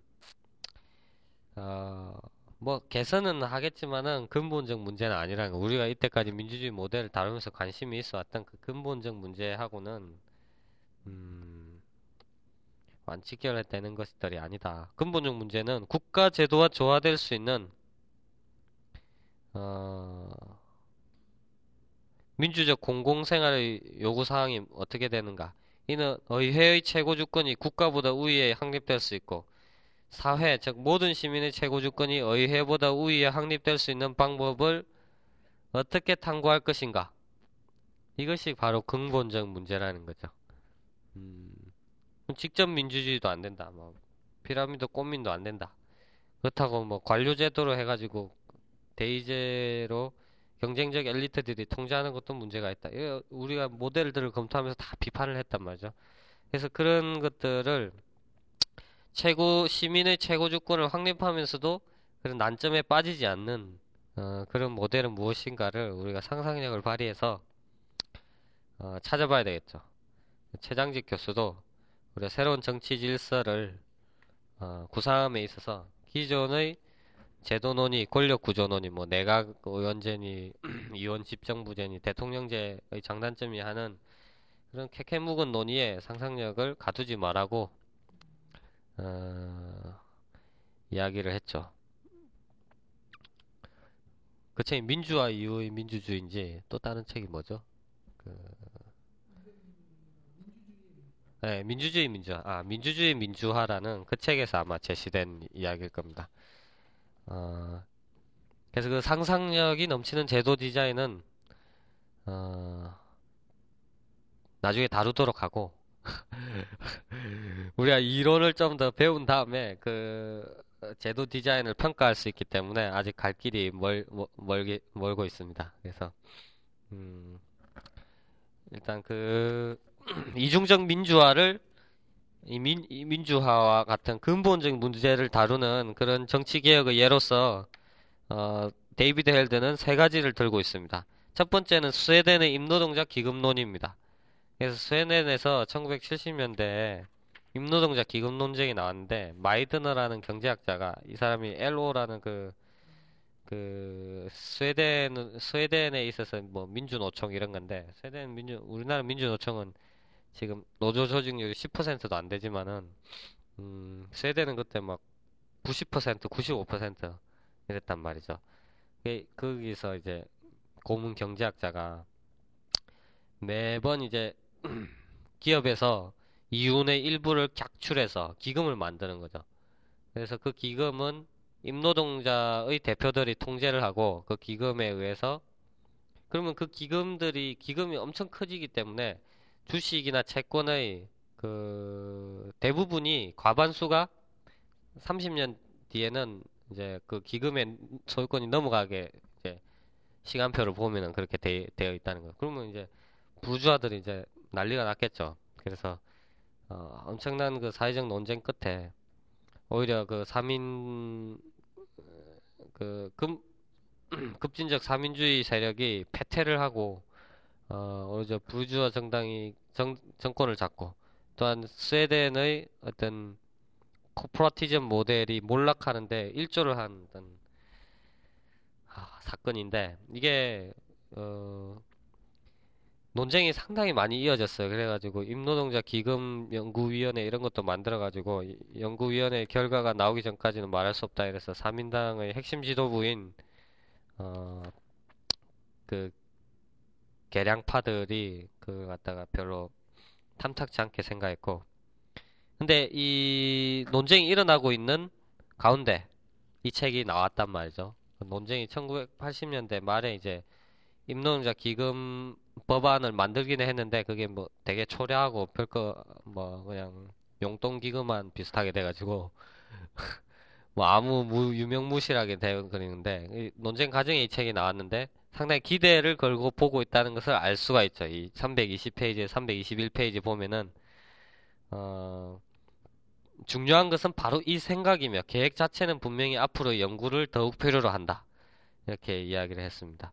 어, 뭐 개선은 하겠지만은 근본적 문제는 아니라는 거. 우리가 이때까지 민주주의 모델을 다루면서 관심이 있어 왔던 그 근본적 문제하고는 음, 안 직결되는 것들이 아니다. 근본적 문제는 국가 제도와 조화될 수 있는 어, 민주적 공공생활의 요구사항이 어떻게 되는가? 이는 의회의 최고 주권이 국가보다 우위에 확립될 수 있고, 사회, 즉 모든 시민의 최고 주권이 의회보다 우위에 확립될 수 있는 방법을 어떻게 탐구할 것인가? 이것이 바로 근본적 문제라는 거죠. 음, 직접 민주주의도 안 된다. 뭐 피라미드 꽃민도 안 된다. 그렇다고 뭐 관료제도로 해가지고 대의제로 경쟁적 엘리트들이 통제하는 것도 문제가 있다. 이거 우리가 모델들을 검토하면서 다 비판을 했단 말이죠. 그래서 그런 것들을 최고 시민의 최고 주권을 확립하면서도 그런 난점에 빠지지 않는 어, 그런 모델은 무엇인가를 우리가 상상력을 발휘해서 어, 찾아봐야 되겠죠. 최장직 교수도 우리가 새로운 정치 질서를 어, 구상함에 있어서 기존의 제도 논의, 권력 구조 논의, 뭐 내각 의원제니, 이원 집정부제니, 대통령제의 장단점이 하는 그런 캐캐묵은 논의에 상상력을 가두지 말라고 어, 이야기를 했죠. 그 책이 민주화 이후의 민주주의인지 또 다른 책이 뭐죠? 그, 네, 민주주의 민주화. 아, 민주주의 민주화라는 그 책에서 아마 제시된 이야기일 겁니다. 어, 그래서 그 상상력이 넘치는 제도 디자인은 어, 나중에 다루도록 하고 우리가 이론을 좀 더 배운 다음에 그 제도 디자인을 평가할 수 있기 때문에 아직 갈 길이 멀, 멀, 멀기, 멀고 있습니다. 그래서 음, 일단 그 이중적 민주화를 이 민, 이 민주화와 같은 근본적인 문제를 다루는 그런 정치 개혁의 예로서 어, 데이비드 헬드는 세 가지를 들고 있습니다. 첫 번째는 스웨덴의 임노동자 기금론입니다. 그래서 스웨덴에서 천구백칠십 년대에 임노동자 기금 논쟁이 나왔는데 마이드너라는 경제학자가 이 사람이 엘오라는 그 그 스웨덴 스웨덴에 있어서 뭐 민주노총 이런 건데 스웨덴 민주 우리나라 민주노총은 지금 노조 조직률이 십 퍼센트도 안 되지만은 음 스웨덴은 그때 막 구십 퍼센트 구십오 퍼센트 이랬단 말이죠. 그- 거기서 이제 고문 경제학자가 매번 이제 기업에서 이윤의 일부를 객출해서 기금을 만드는 거죠. 그래서 그 기금은 임노동자의 대표들이 통제를 하고 그 기금에 의해서 그러면 그 기금들이 기금이 엄청 커지기 때문에 주식이나 채권의 그 대부분이 과반수가 삼십 년 뒤에는 이제 그 기금의 소유권이 넘어가게 이제 시간표를 보면은 그렇게 돼, 되어 있다는 거예요. 그러면 이제 부주아들이 이제 난리가 났겠죠. 그래서 어, 엄청난 그 사회적 논쟁 끝에 오히려 그 삼인 그 급, 급진적 삼인주의 세력이 패퇴를 하고 어, 오히려 부르주아 정당이 정, 정권을 잡고 또한 스웨덴의 어떤 코퍼러티즘 모델이 몰락하는데 일조를 한 어떤 아, 사건인데 이게 어, 논쟁이 상당히 많이 이어졌어요. 그래가지고 임노동자 기금 연구위원회 이런 것도 만들어가지고 이 연구위원회 결과가 나오기 전까지는 말할 수 없다 이래서 사민당의 핵심 지도부인 어, 그 개량파들이 그 갖다가 별로 탐탁지 않게 생각했고 근데 이 논쟁이 일어나고 있는 가운데 이 책이 나왔단 말이죠. 논쟁이 천구백팔십 년대 말에 이제 임노동자 기금 법안을 만들기는 했는데 그게 뭐 되게 초라하고 별거 뭐 그냥 용돈 기금만 비슷하게 돼가지고 뭐 아무 무, 유명무실하게 되어버리는데 이 논쟁 과정에 이 책이 나왔는데 상당히 기대를 걸고 보고 있다는 것을 알 수가 있죠. 이 삼백이십 페이지에 삼백이십일 페이지 보면은 어 중요한 것은 바로 이 생각이며 계획 자체는 분명히 앞으로 연구를 더욱 필요로 한다. 이렇게 이야기를 했습니다.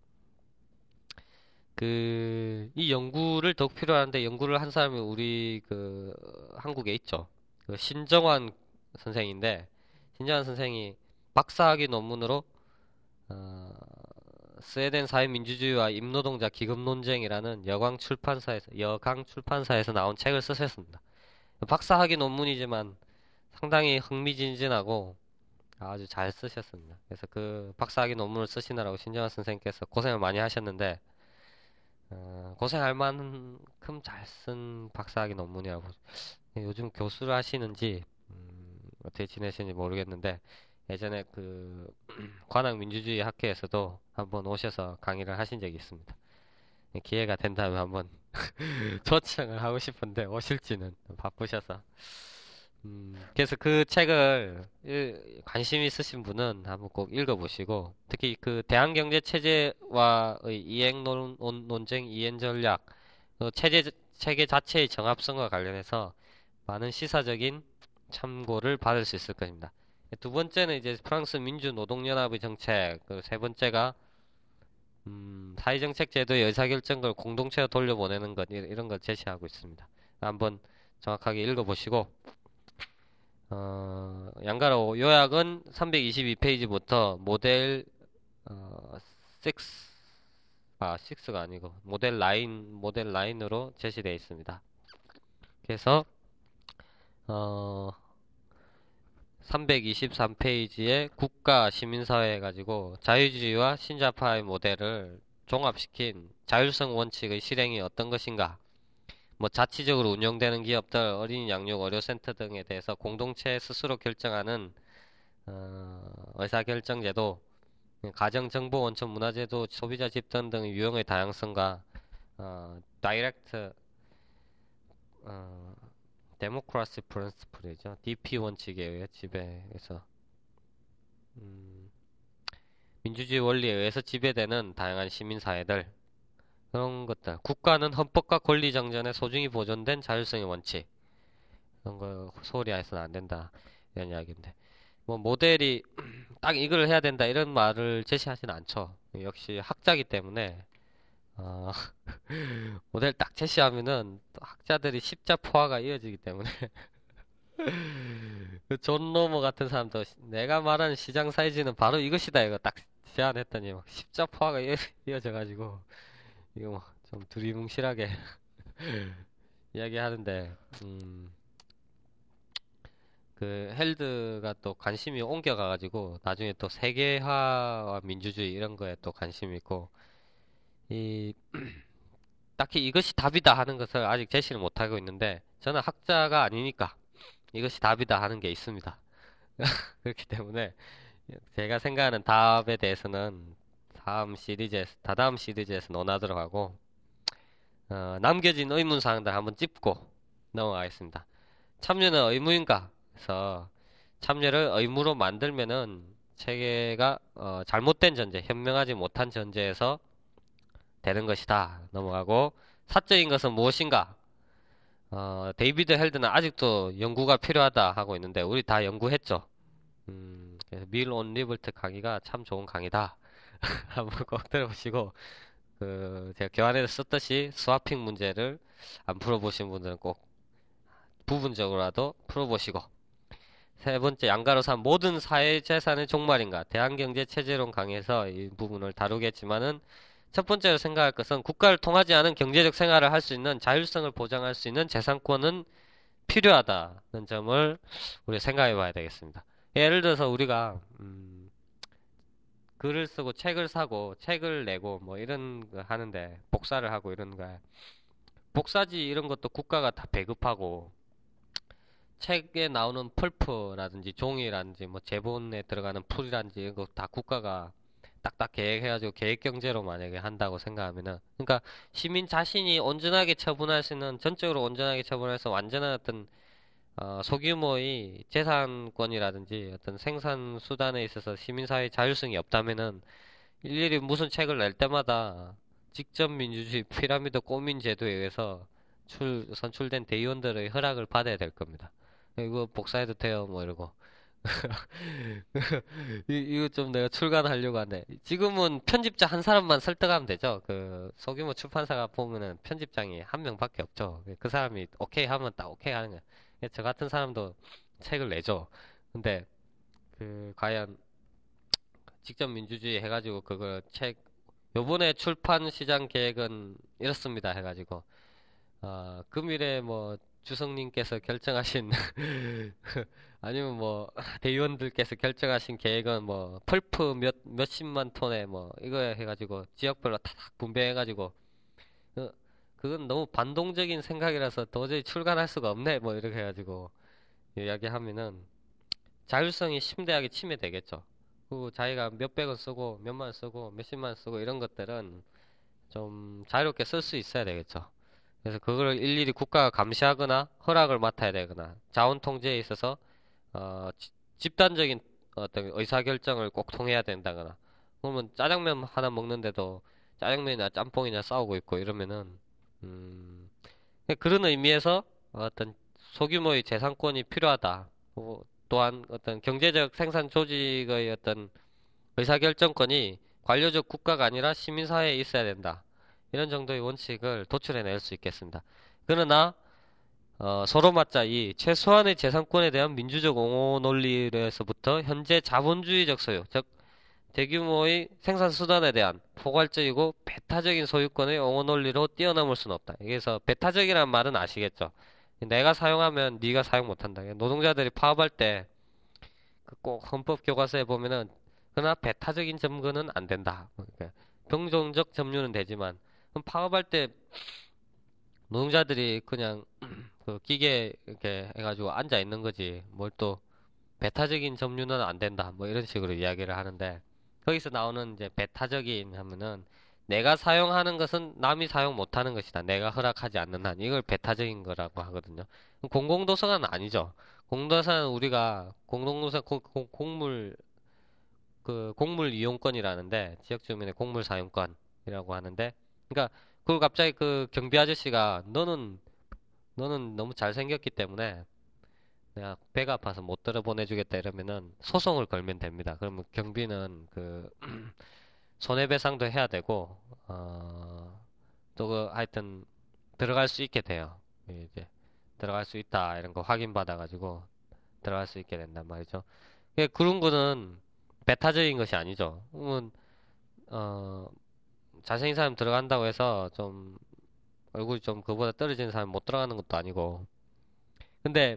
그, 이 연구를 더욱 필요한데 연구를 한 사람이 우리 그 한국에 있죠. 그 신정환 선생인데 신정환 선생이 박사학위 논문으로 어, 스웨덴 사회민주주의와 임노동자 기금 논쟁이라는 여강 출판사에서 여강 출판사에서 나온 책을 쓰셨습니다. 박사학위 논문이지만 상당히 흥미진진하고 아주 잘 쓰셨습니다. 그래서 그 박사학위 논문을 쓰시느라고 신정환 선생님께서 고생을 많이 하셨는데 어, 고생할 만큼 잘 쓴 박사학위 논문이라고 요즘 교수를 하시는지 음, 어떻게 지내시는지 모르겠는데 예전에 그 관악민주주의 학회에서도 한번 오셔서 강의를 하신 적이 있습니다. 기회가 된다면 한번 초청을 하고 싶은데 오실지는 바쁘셔서 음, 그래서 그 책을 일- 관심 있으신 분은 한번 꼭 읽어보시고 특히 그 대한경제체제와의 이행 논, 논- 논쟁, 이행 전략, 그 체제 체계 자체의 정합성과 관련해서 많은 시사적인 참고를 받을 수 있을 것입니다. 두 번째는 이제 프랑스 민주노동연합의 정책, 그 세 번째가 음, 사회정책 제도의 의사결정을 공동체로 돌려보내는 것 이- 이런 걸 제시하고 있습니다. 한번 정확하게 읽어보시고 어, 양가로 요약은 삼백이십이 페이지부터 모델 어, 육, 아, 육가 아니고 모델 구, 모델 구으로 제시되어 있습니다. 그래서 어, 삼백이십삼 페이지에 국가 시민사회 가지고 자유주의와 신자파의 모델을 종합시킨 자율성 원칙의 실행이 어떤 것인가? 뭐 자치적으로 운영되는 기업들, 어린이 양육 의료센터 등에 대해서 공동체 스스로 결정하는 어, 의사결정제도, 가정정보 원천 문화제도, 소비자 집단 등의 유형의 다양성과 어, 다이렉트 어, 데모크라시 프린시플이죠. 디피 원칙에 의해 지배해서 음, 민주주의 원리에 의해서 지배되는 다양한 시민사회들 그런 것들. 국가는 헌법과 권리정전에 소중히 보존된 자율성의 원칙. 그런 거 소홀히 해서는 안 된다. 이런 이야기인데. 뭐 모델이 딱 이걸 해야 된다 이런 말을 제시하지는 않죠. 역시 학자기 때문에 어, 모델 딱 제시하면은 또 학자들이 십자포화가 이어지기 때문에 그 존 로머 같은 사람도 시- 내가 말하는 시장 사이즈는 바로 이것이다 이거 딱 제안했더니 막 십자포화가 이어, 이어져가지고 이거 뭐 좀 두리뭉실하게 이야기하는데 음, 그 헬드가 또 관심이 옮겨가가지고 나중에 또 세계화와 민주주의 이런 거에 또 관심이 있고 이 딱히 이것이 답이다 하는 것을 아직 제시를 못하고 있는데 저는 학자가 아니니까 이것이 답이다 하는 게 있습니다. 그렇기 때문에 제가 생각하는 답에 대해서는 다음 시리즈에서 다다음 시리즈에서 논하도록 하고 어, 남겨진 의문사항들 한번 짚고 넘어가겠습니다. 참여는 의무인가? 그래서 참여를 의무로 만들면은 체계가 어, 잘못된 전제, 현명하지 못한 전제에서 되는 것이다. 넘어가고 사적인 것은 무엇인가? 어, 데이비드 헬드는 아직도 연구가 필요하다 하고 있는데 우리 다 연구했죠. 음, 그래서 밀 온 리버트 강의가 참 좋은 강의다. 한번 꼭 들어보시고 그 제가 교환에서 썼듯이 스와핑 문제를 안 풀어보신 분들은 꼭 부분적으로라도 풀어보시고 세 번째 양가로산 모든 사회재산의 종말인가 대한경제체제론 강의에서 이 부분을 다루겠지만은 첫 번째로 생각할 것은 국가를 통하지 않은 경제적 생활을 할 수 있는 자율성을 보장할 수 있는 재산권은 필요하다는 점을 우리 생각해 봐야 되겠습니다. 예를 들어서 우리가 음, 글을 쓰고 책을 사고 책을 내고 뭐 이런 거 하는데 복사를 하고 이런 거 복사지 이런 것도 국가가 다 배급하고 책에 나오는 펄프라든지 종이라든지 뭐 제본에 들어가는 풀이라든지 이런 거 다 국가가 딱딱 계획해가지고 계획경제로 만약에 한다고 생각하면은 그러니까 시민 자신이 온전하게 처분할 수 있는 전적으로 온전하게 처분해서 완전한 어떤 어, 소규모의 재산권이라든지 어떤 생산 수단에 있어서 시민사회 자율성이 없다면은 일일이 무슨 책을 낼 때마다 직접 민주주의 피라미드 꼬민 제도에 의해서 출, 선출된 대의원들의 허락을 받아야 될 겁니다. 이거 복사해도 돼요, 뭐 이러고. 이, 이거 좀 내가 출간하려고 하네. 지금은 편집자 한 사람만 설득하면 되죠. 그 소규모 출판사가 보면은 편집장이 한 명밖에 없죠. 그 사람이 오케이 하면 딱 오케이 하는 거야. 저 같은 사람도 책을 내죠. 근데 그 과연 직접 민주주의 해가지고 그걸 책 요번에 출판 시장 계획은 이렇습니다 해가지고 어, 금일에 뭐 주성님께서 결정하신 아니면 뭐 대의원들께서 결정하신 계획은 뭐 펄프 몇 몇십만 톤에 뭐 이거 해가지고 지역별로 탁 분배해가지고 그, 그건 너무 반동적인 생각이라서 도저히 출간할 수가 없네 뭐 이렇게 해가지고 이야기하면은 자율성이 심대하게 침해되겠죠. 그리고 자기가 몇백 원 쓰고 몇만 원 쓰고 몇십만 원 쓰고 이런 것들은 좀 자유롭게 쓸 수 있어야 되겠죠. 그래서 그걸 일일이 국가가 감시하거나 허락을 맡아야 되거나 자원 통제에 있어서 어, 지- 집단적인 어떤 의사결정을 꼭 통해야 된다거나 그러면 짜장면 하나 먹는데도 짜장면이나 짬뽕이나 싸우고 있고 이러면은 음, 그런 의미에서 어떤 소규모의 재산권이 필요하다. 어, 또한 어떤 경제적 생산 조직의 어떤 의사결정권이 관료적 국가가 아니라 시민사회에 있어야 된다. 이런 정도의 원칙을 도출해낼 수 있겠습니다. 그러나 어, 서로 맞자 이 최소한의 재산권에 대한 민주적 옹호 논리에서부터 현재 자본주의적 소유, 즉 대규모의 생산 수단에 대한 포괄적이고 배타적인 소유권의 옹호 논리로 뛰어넘을 수는 없다. 그래서 배타적이라는 말은 아시겠죠? 내가 사용하면 네가 사용 못한다. 노동자들이 파업할 때 꼭 헌법 교과서에 보면은 그러나 배타적인 점거는 안 된다. 그러니까 병종적 점유는 되지만 그럼 파업할 때 노동자들이 그냥 그 기계 이렇게 해가지고 앉아 있는 거지. 뭘 또 배타적인 점유는 안 된다. 뭐 이런 식으로 이야기를 하는데 거기서 나오는 이제 배타적인 하면은 내가 사용하는 것은 남이 사용 못하는 것이다. 내가 허락하지 않는 한 이걸 배타적인 거라고 하거든요. 공공도서관은 아니죠. 공도서관은 우리가 공동도서 공, 공- 공물 그 공물 이용권이라는데 지역 주민의 공물 사용권이라고 하는데 그러니까 그걸 갑자기 그 경비 아저씨가 너는 너는 너무 잘생겼기 때문에 내가 배가 아파서 못 들어 보내주겠다 이러면은 소송을 걸면 됩니다. 그러면 경비는 그 손해배상도 해야 되고 어, 또 그 하여튼 들어갈 수 있게 돼요. 이제 들어갈 수 있다 이런 거 확인받아 가지고 들어갈 수 있게 된단 말이죠. 예, 그런 거는 배타적인 것이 아니죠. 그러면 어, 잘생긴 사람 들어간다고 해서 좀 얼굴이 좀 그보다 떨어지는 사람 못 들어가는 것도 아니고 근데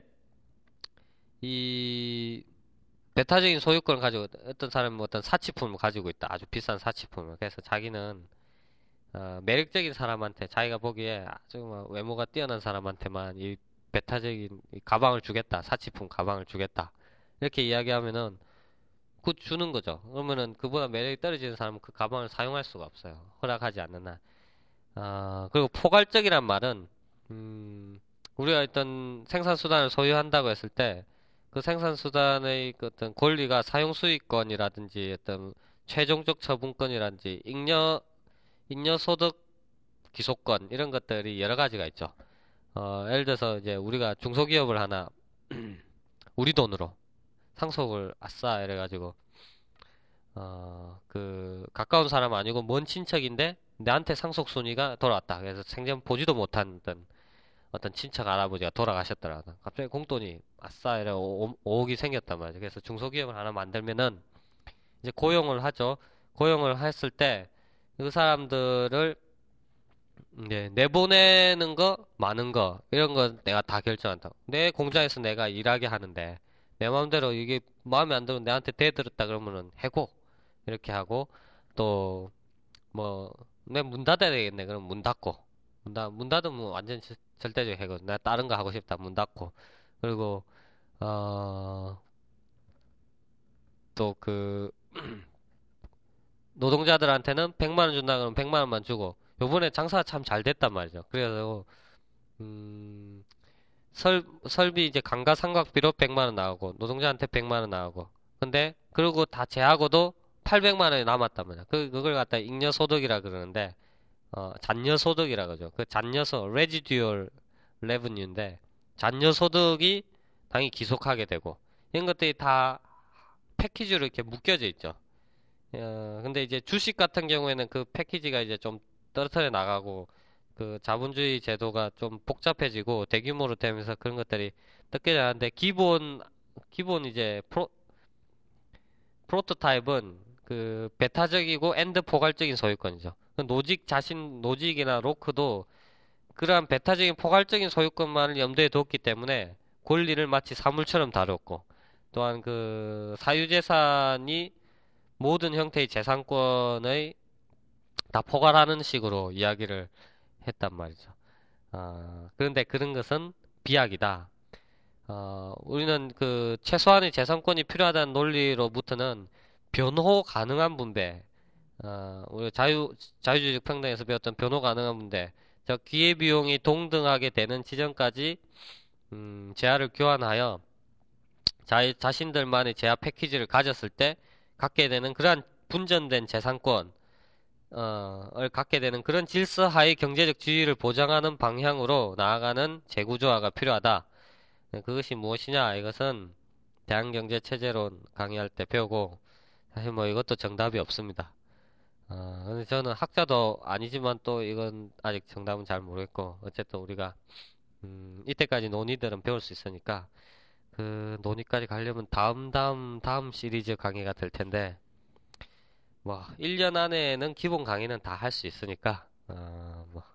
이 배타적인 소유권을 가지고 어떤 사람은 어떤 사치품을 가지고 있다. 아주 비싼 사치품을. 그래서 자기는 어, 매력적인 사람한테 자기가 보기에 아주 막 외모가 뛰어난 사람한테만 이 배타적인 이 가방을 주겠다. 사치품 가방을 주겠다. 이렇게 이야기하면은 그 주는 거죠. 그러면은 그보다 매력이 떨어지는 사람은 그 가방을 사용할 수가 없어요. 허락하지 않는 한. 아, 그리고 포괄적이란 말은 음, 우리가 어떤 생산수단을 소유한다고 했을 때, 그 생산수단의 그 어떤 권리가 사용수익권이라든지 어떤 최종적 처분권이라든지 잉여, 잉여소득 기소권 이런 것들이 여러 가지가 있죠. 어, 예를 들어서 이제 우리가 중소기업을 하나 우리 돈으로 상속을 아싸 이래가지고 어, 그 가까운 사람 아니고 먼 친척인데 내한테 상속 순위가 돌아왔다. 그래서 생전 보지도 못한 어떤 어떤 친척 할아버지가 돌아가셨더라. 갑자기 공돈이 아싸 이래 오- 오억이 생겼단 말이죠. 그래서 중소기업을 하나 만들면은 이제 고용을 하죠. 고용을 했을 때 그 사람들을 이제 내보내는 거, 많은 거 이런 거 내가 다 결정한다. 내 공장에서 내가 일하게 하는데 내 마음대로 이게 마음에 안 들면 내한테 대들었다 그러면은 해고 이렇게 하고 또 뭐 내 문 닫아야 되겠네. 그럼 문 닫고 문, 닫, 문 닫으면 완전 시- 절대적 해고. 내가 다른 거 하고 싶다. 문 닫고 그리고 어 또 그 노동자들한테는 백만 원 준다 그러면 백만 원만 주고 요번에 장사가 참 잘 됐단 말이죠. 그래서 음 설, 설비 이제 감가상각비로 백만 원 나오고 노동자한테 백만 원 나오고 근데 그러고 다 제하고도 팔백만 원이 남았단 말이야. 그 그걸 갖다 잉여소득이라 그러는데 어 잔여소득이라 그러죠. 그 잔여소 residual revenue인데 잔여소득이 당연히 기속하게 되고 이런 것들이 다 패키지로 이렇게 묶여져 있죠. 어, 근데 이제 주식 같은 경우에는 그 패키지가 이제 좀 떨어져 나가고 그 자본주의 제도가 좀 복잡해지고 대규모로 되면서 그런 것들이 뜯겨져 나는데 기본 기본 이제 프로 프로토타입은 그 배타적이고 엔드 포괄적인 소유권이죠. 그 노직 자신 노직이나 로크도 그러한 배타적인 포괄적인 소유권만을 염두에 뒀기 때문에 권리를 마치 사물처럼 다뤘고 또한 그 사유재산이 모든 형태의 재산권의 다 포괄하는 식으로 이야기를 했단 말이죠. 아, 그런데 그런 것은 비약이다. 어, 우리는 그 최소한의 재산권이 필요하다는 논리로부터는 변호 가능한 분배, 어, 우리 자유, 자유주의 평등에서 배웠던 변호 가능한 분배, 즉 기회비용이 동등하게 되는 지점까지 음, 재화를 교환하여 자, 자신들만의 재화 패키지를 가졌을 때 갖게 되는 그러한 분전된 재산권, 어, 을 갖게 되는 그런 질서하의 경제적 지위를 보장하는 방향으로 나아가는 재구조화가 필요하다. 네, 그것이 무엇이냐? 이것은 대한경제체제론 강의할 때 배우고 사실 뭐 이것도 정답이 없습니다. 어, 근데 저는 학자도 아니지만 또 이건 아직 정답은 잘 모르겠고 어쨌든 우리가 음, 이때까지 논의들은 배울 수 있으니까 그 논의까지 가려면 다음 다음 다음 시리즈 강의가 될 텐데 뭐 일 년 안에는 기본 강의는 다 할 수 있으니까 어, 뭐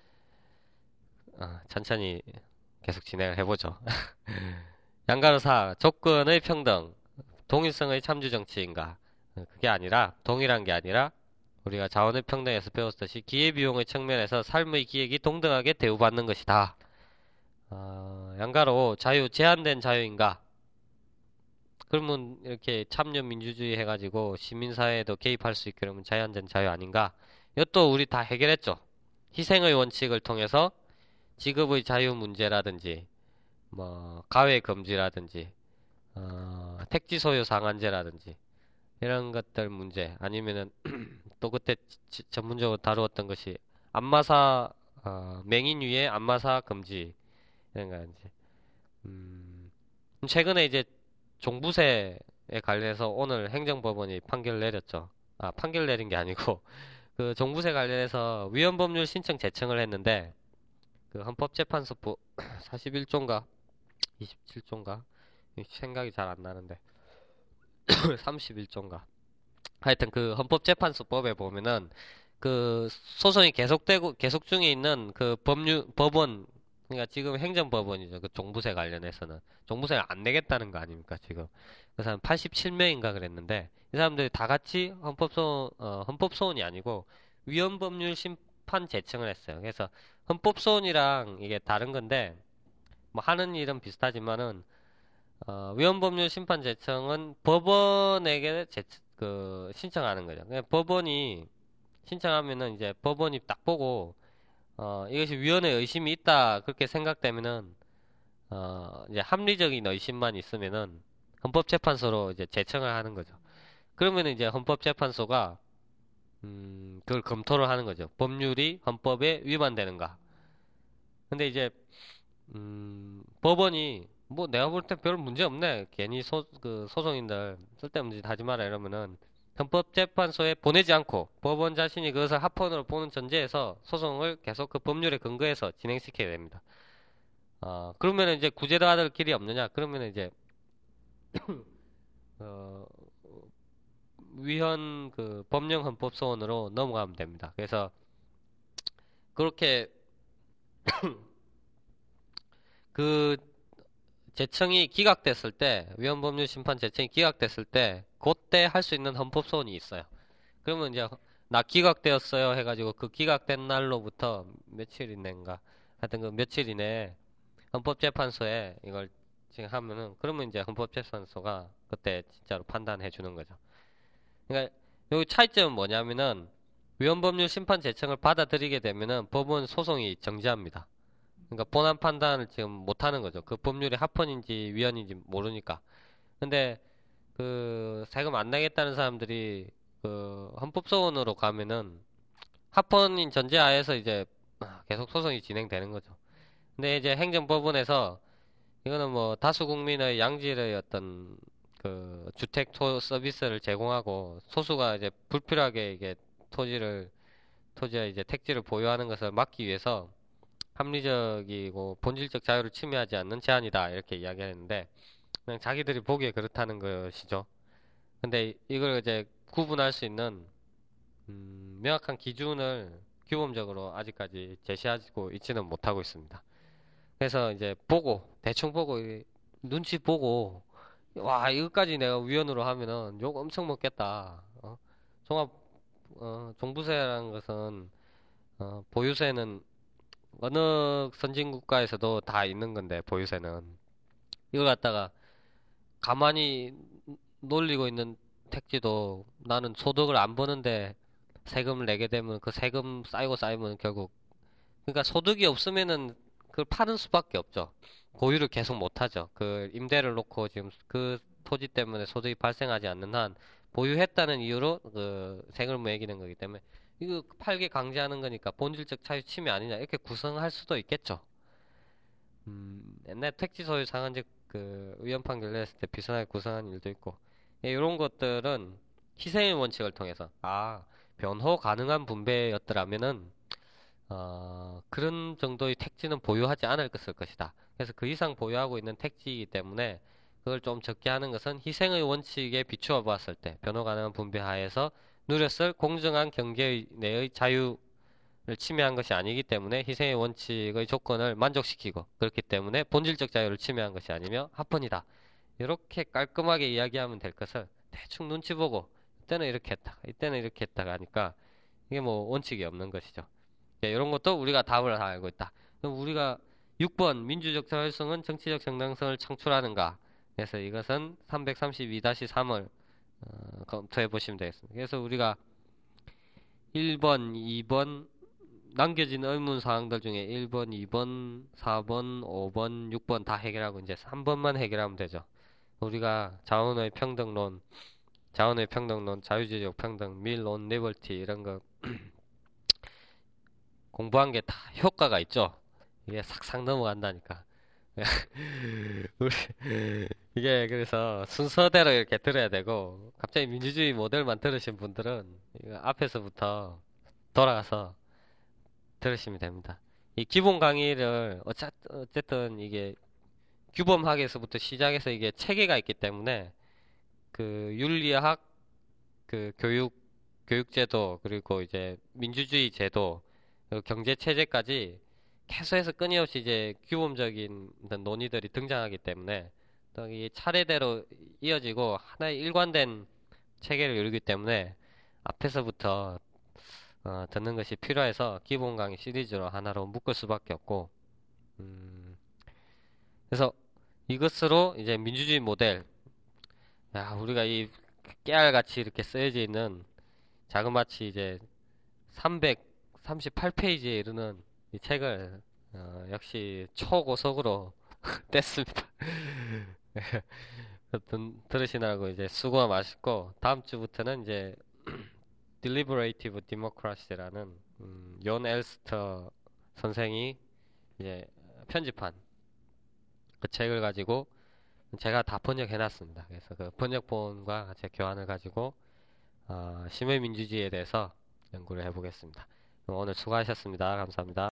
어, 천천히 계속 진행을 해보죠. 양가로사 조건의 평등, 동일성의 참주 정치인가? 어, 그게 아니라 동일한 게 아니라 우리가 자원의 평등에서 배웠듯이 기회비용의 측면에서 삶의 기획이 동등하게 대우받는 것이다. 어, 양가로 자유 제한된 자유인가? 그러면 이렇게 참여 민주주의 해가지고 시민사회에도 개입할 수 있게 그러면 제한된 자유 아닌가? 이것도 우리 다 해결했죠. 희생의 원칙을 통해서 지급의 자유 문제라든지 뭐 가외 금지라든지 어, 택지 소유 상한제라든지 이런 것들 문제 아니면은 또 그때 지- 전문적으로 다루었던 것이 안마사 어, 맹인 위에 안마사 금지 이런 거 이제 음, 최근에 이제 종부세에 관련해서 오늘 행정법원이 판결을 내렸죠. 아, 판결 내린 게 아니고 그 종부세 관련해서 위헌법률 신청 제청을 했는데 그 헌법재판소부 사십일 조인가 이십칠 조인가 생각이 잘 안 나는데 삼십일 조인가 하여튼 그 헌법재판소법에 보면은 그 소송이 계속되고 계속 중에 있는 그 법률 법원 그러니까 지금 행정법원이죠. 그 종부세 관련해서는 종부세를 안 내겠다는 거 아닙니까 지금 그 사람 팔십칠 명인가 그랬는데 이 사람들이 다 같이 헌법소 어, 헌법소원이 아니고 위헌법률 심판 제청을 했어요. 그래서 헌법소원이랑 이게 다른 건데 뭐 하는 일은 비슷하지만은 어, 위헌법률 심판 제청은 법원에게 제, 그 신청하는 거죠. 그냥 법원이 신청하면은 이제 법원이 딱 보고 어, 이것이 위헌의 의심이 있다 그렇게 생각되면은 어, 이제 합리적인 의심만 있으면은 헌법재판소로 이제 제청을 하는 거죠. 그러면은 이제 헌법재판소가 음, 그걸 검토를 하는 거죠. 법률이 헌법에 위반되는가. 근데 이제 음, 법원이 뭐 내가 볼 때 별 문제 없네. 괜히 소, 그 소송인들 쓸데없는 짓 하지 마라 이러면은 헌법재판소에 보내지 않고 법원 자신이 그것을 합헌으로 보는 전제에서 소송을 계속 그 법률에 근거해서 진행시켜야 됩니다. 어, 그러면 이제 구제를 받을 길이 없느냐? 그러면 이제 어, 위헌 그 법령 헌법 소원으로 넘어가면 됩니다. 그래서 그렇게 그 제청이 기각됐을 때 위헌 법률 심판 제청이 기각됐을 때 그때 할 수 있는 헌법 소원이 있어요. 그러면 이제 나 기각되었어요 해가지고 그 기각된 날로부터 며칠 이내인가 하여튼 그 며칠 이내에 헌법재판소에 이걸 지금 하면은 그러면 이제 헌법재판소가 그때 진짜로 판단해 주는 거죠. 그러니까 여기 차이점은 뭐냐면은 위헌법률 심판 제청을 받아들이게 되면은 법원 소송이 정지합니다. 그러니까 본안 판단을 지금 못 하는 거죠. 그 법률이 합헌인지 위헌인지 모르니까. 근데 그 세금 안 내겠다는 사람들이 그 헌법소원으로 가면은 합헌인 전제하에서 이제 계속 소송이 진행되는 거죠. 근데 이제 행정법원에서 이거는 뭐 다수 국민의 양질의 어떤 그 주택 토 서비스를 제공하고 소수가 이제 불필요하게 이게 토지를 토지와 이제 택지를 보유하는 것을 막기 위해서 합리적이고 본질적 자유를 침해하지 않는 제한이다 이렇게 이야기하는데 그냥 자기들이 보기에 그렇다는 것이죠. 근데 이걸 이제 구분할 수 있는 음, 명확한 기준을 규범적으로 아직까지 제시하고 있지는 못하고 있습니다. 그래서 이제 보고 대충 보고 이- 눈치 보고 와 이것까지 내가 위헌으로 하면은 욕 엄청 먹겠다. 어? 종합 어, 종부세라는 것은 어, 보유세는 어느 선진 국가에서도 다 있는 건데 보유세는 이걸 갖다가 가만히 놀리고 있는 택지도 나는 소득을 안 버는데 세금을 내게 되면 그 세금 쌓이고 쌓이면 결국 그러니까 소득이 없으면은 그걸 파는 수밖에 없죠. 고유를 계속 못 하죠. 그 임대를 놓고 지금 그 토지 때문에 소득이 발생하지 않는 한 보유했다는 이유로 그 세금을 매기는 거기 때문에 이거 팔게 강제하는 거니까 본질적 차유 침해 아니냐 이렇게 구성할 수도 있겠죠. 음, 옛날 택지 소유 상한제 그 위헌 판결 냈을 때 비슷하게 구성한 일도 있고 예, 이런 것들은 희생의 원칙을 통해서 아 변호 가능한 분배였더라면은 어, 그런 정도의 택지는 보유하지 않을 것일 것이다. 그래서 그 이상 보유하고 있는 택지이기 때문에 그걸 좀 적게 하는 것은 희생의 원칙에 비추어 봤을 때 변호 가능한 분배 하에서 누렸을 공정한 경계 내의 자유를 침해한 것이 아니기 때문에 희생의 원칙의 조건을 만족시키고 그렇기 때문에 본질적 자유를 침해한 것이 아니며 합헌이다. 이렇게 깔끔하게 이야기하면 될 것을 대충 눈치 보고 이때는 이렇게 했다. 이때는 이렇게 했다가 하니까 이게 뭐 원칙이 없는 것이죠. 예, 이런 것도 우리가 답을 다 알고 있다. 그럼 우리가 육 번 민주적 자율성은 정치적 정당성을 창출하는가? 그래서 이것은 삼백삼십이 삼을 어, 검토해 보시면 되겠습니다. 그래서 우리가 일 번, 이 번 남겨진 의문 사항들 중에 일 번, 이 번, 사 번, 오 번, 육 번 다 해결하고 이제 삼 번만 해결하면 되죠. 우리가 자원의 평등론, 자원의 평등론, 자유주의적 평등, 밀론, 리버티 이런 거 공부한 게 다 효과가 있죠. 이게 싹싹 넘어간다니까. 우리 이게 그래서 순서대로 이렇게 들어야 되고 갑자기 민주주의 모델만 들으신 분들은 이거 앞에서부터 돌아가서 들으시면 됩니다. 이 기본 강의를 어차, 어쨌든 이게 규범학에서부터 시작해서 이게 체계가 있기 때문에 그 윤리학, 그 교육, 교육제도 그리고 이제 민주주의 제도, 그리고 경제 체제까지 계속해서 끊임없이 이제 규범적인 어떤 논의들이 등장하기 때문에 또 이 차례대로 이어지고 하나의 일관된 체계를 이루기 때문에 앞에서부터 어, 듣는 것이 필요해서 기본 강의 시리즈로 하나로 묶을 수밖에 없고 음, 그래서 이것으로 이제 민주주의 모델 야 우리가 이 깨알같이 이렇게 쓰여져 있는 자그마치 이제 삼백삼십팔 페이지에 이르는 이 책을 어, 역시 초고속으로 뗐습니다. 든- 들으시느라고 이제 수고가 많으시고 다음 주부터는 이제 Deliberative Democracy라는 음, 존 엘스터 선생이 이제 편집한 그 책을 가지고 제가 다 번역해놨습니다. 그래서 그 번역본과 같이 교환을 가지고 어, 심해민주주의에 대해서 연구를 해보겠습니다. 오늘 수고하셨습니다. 감사합니다.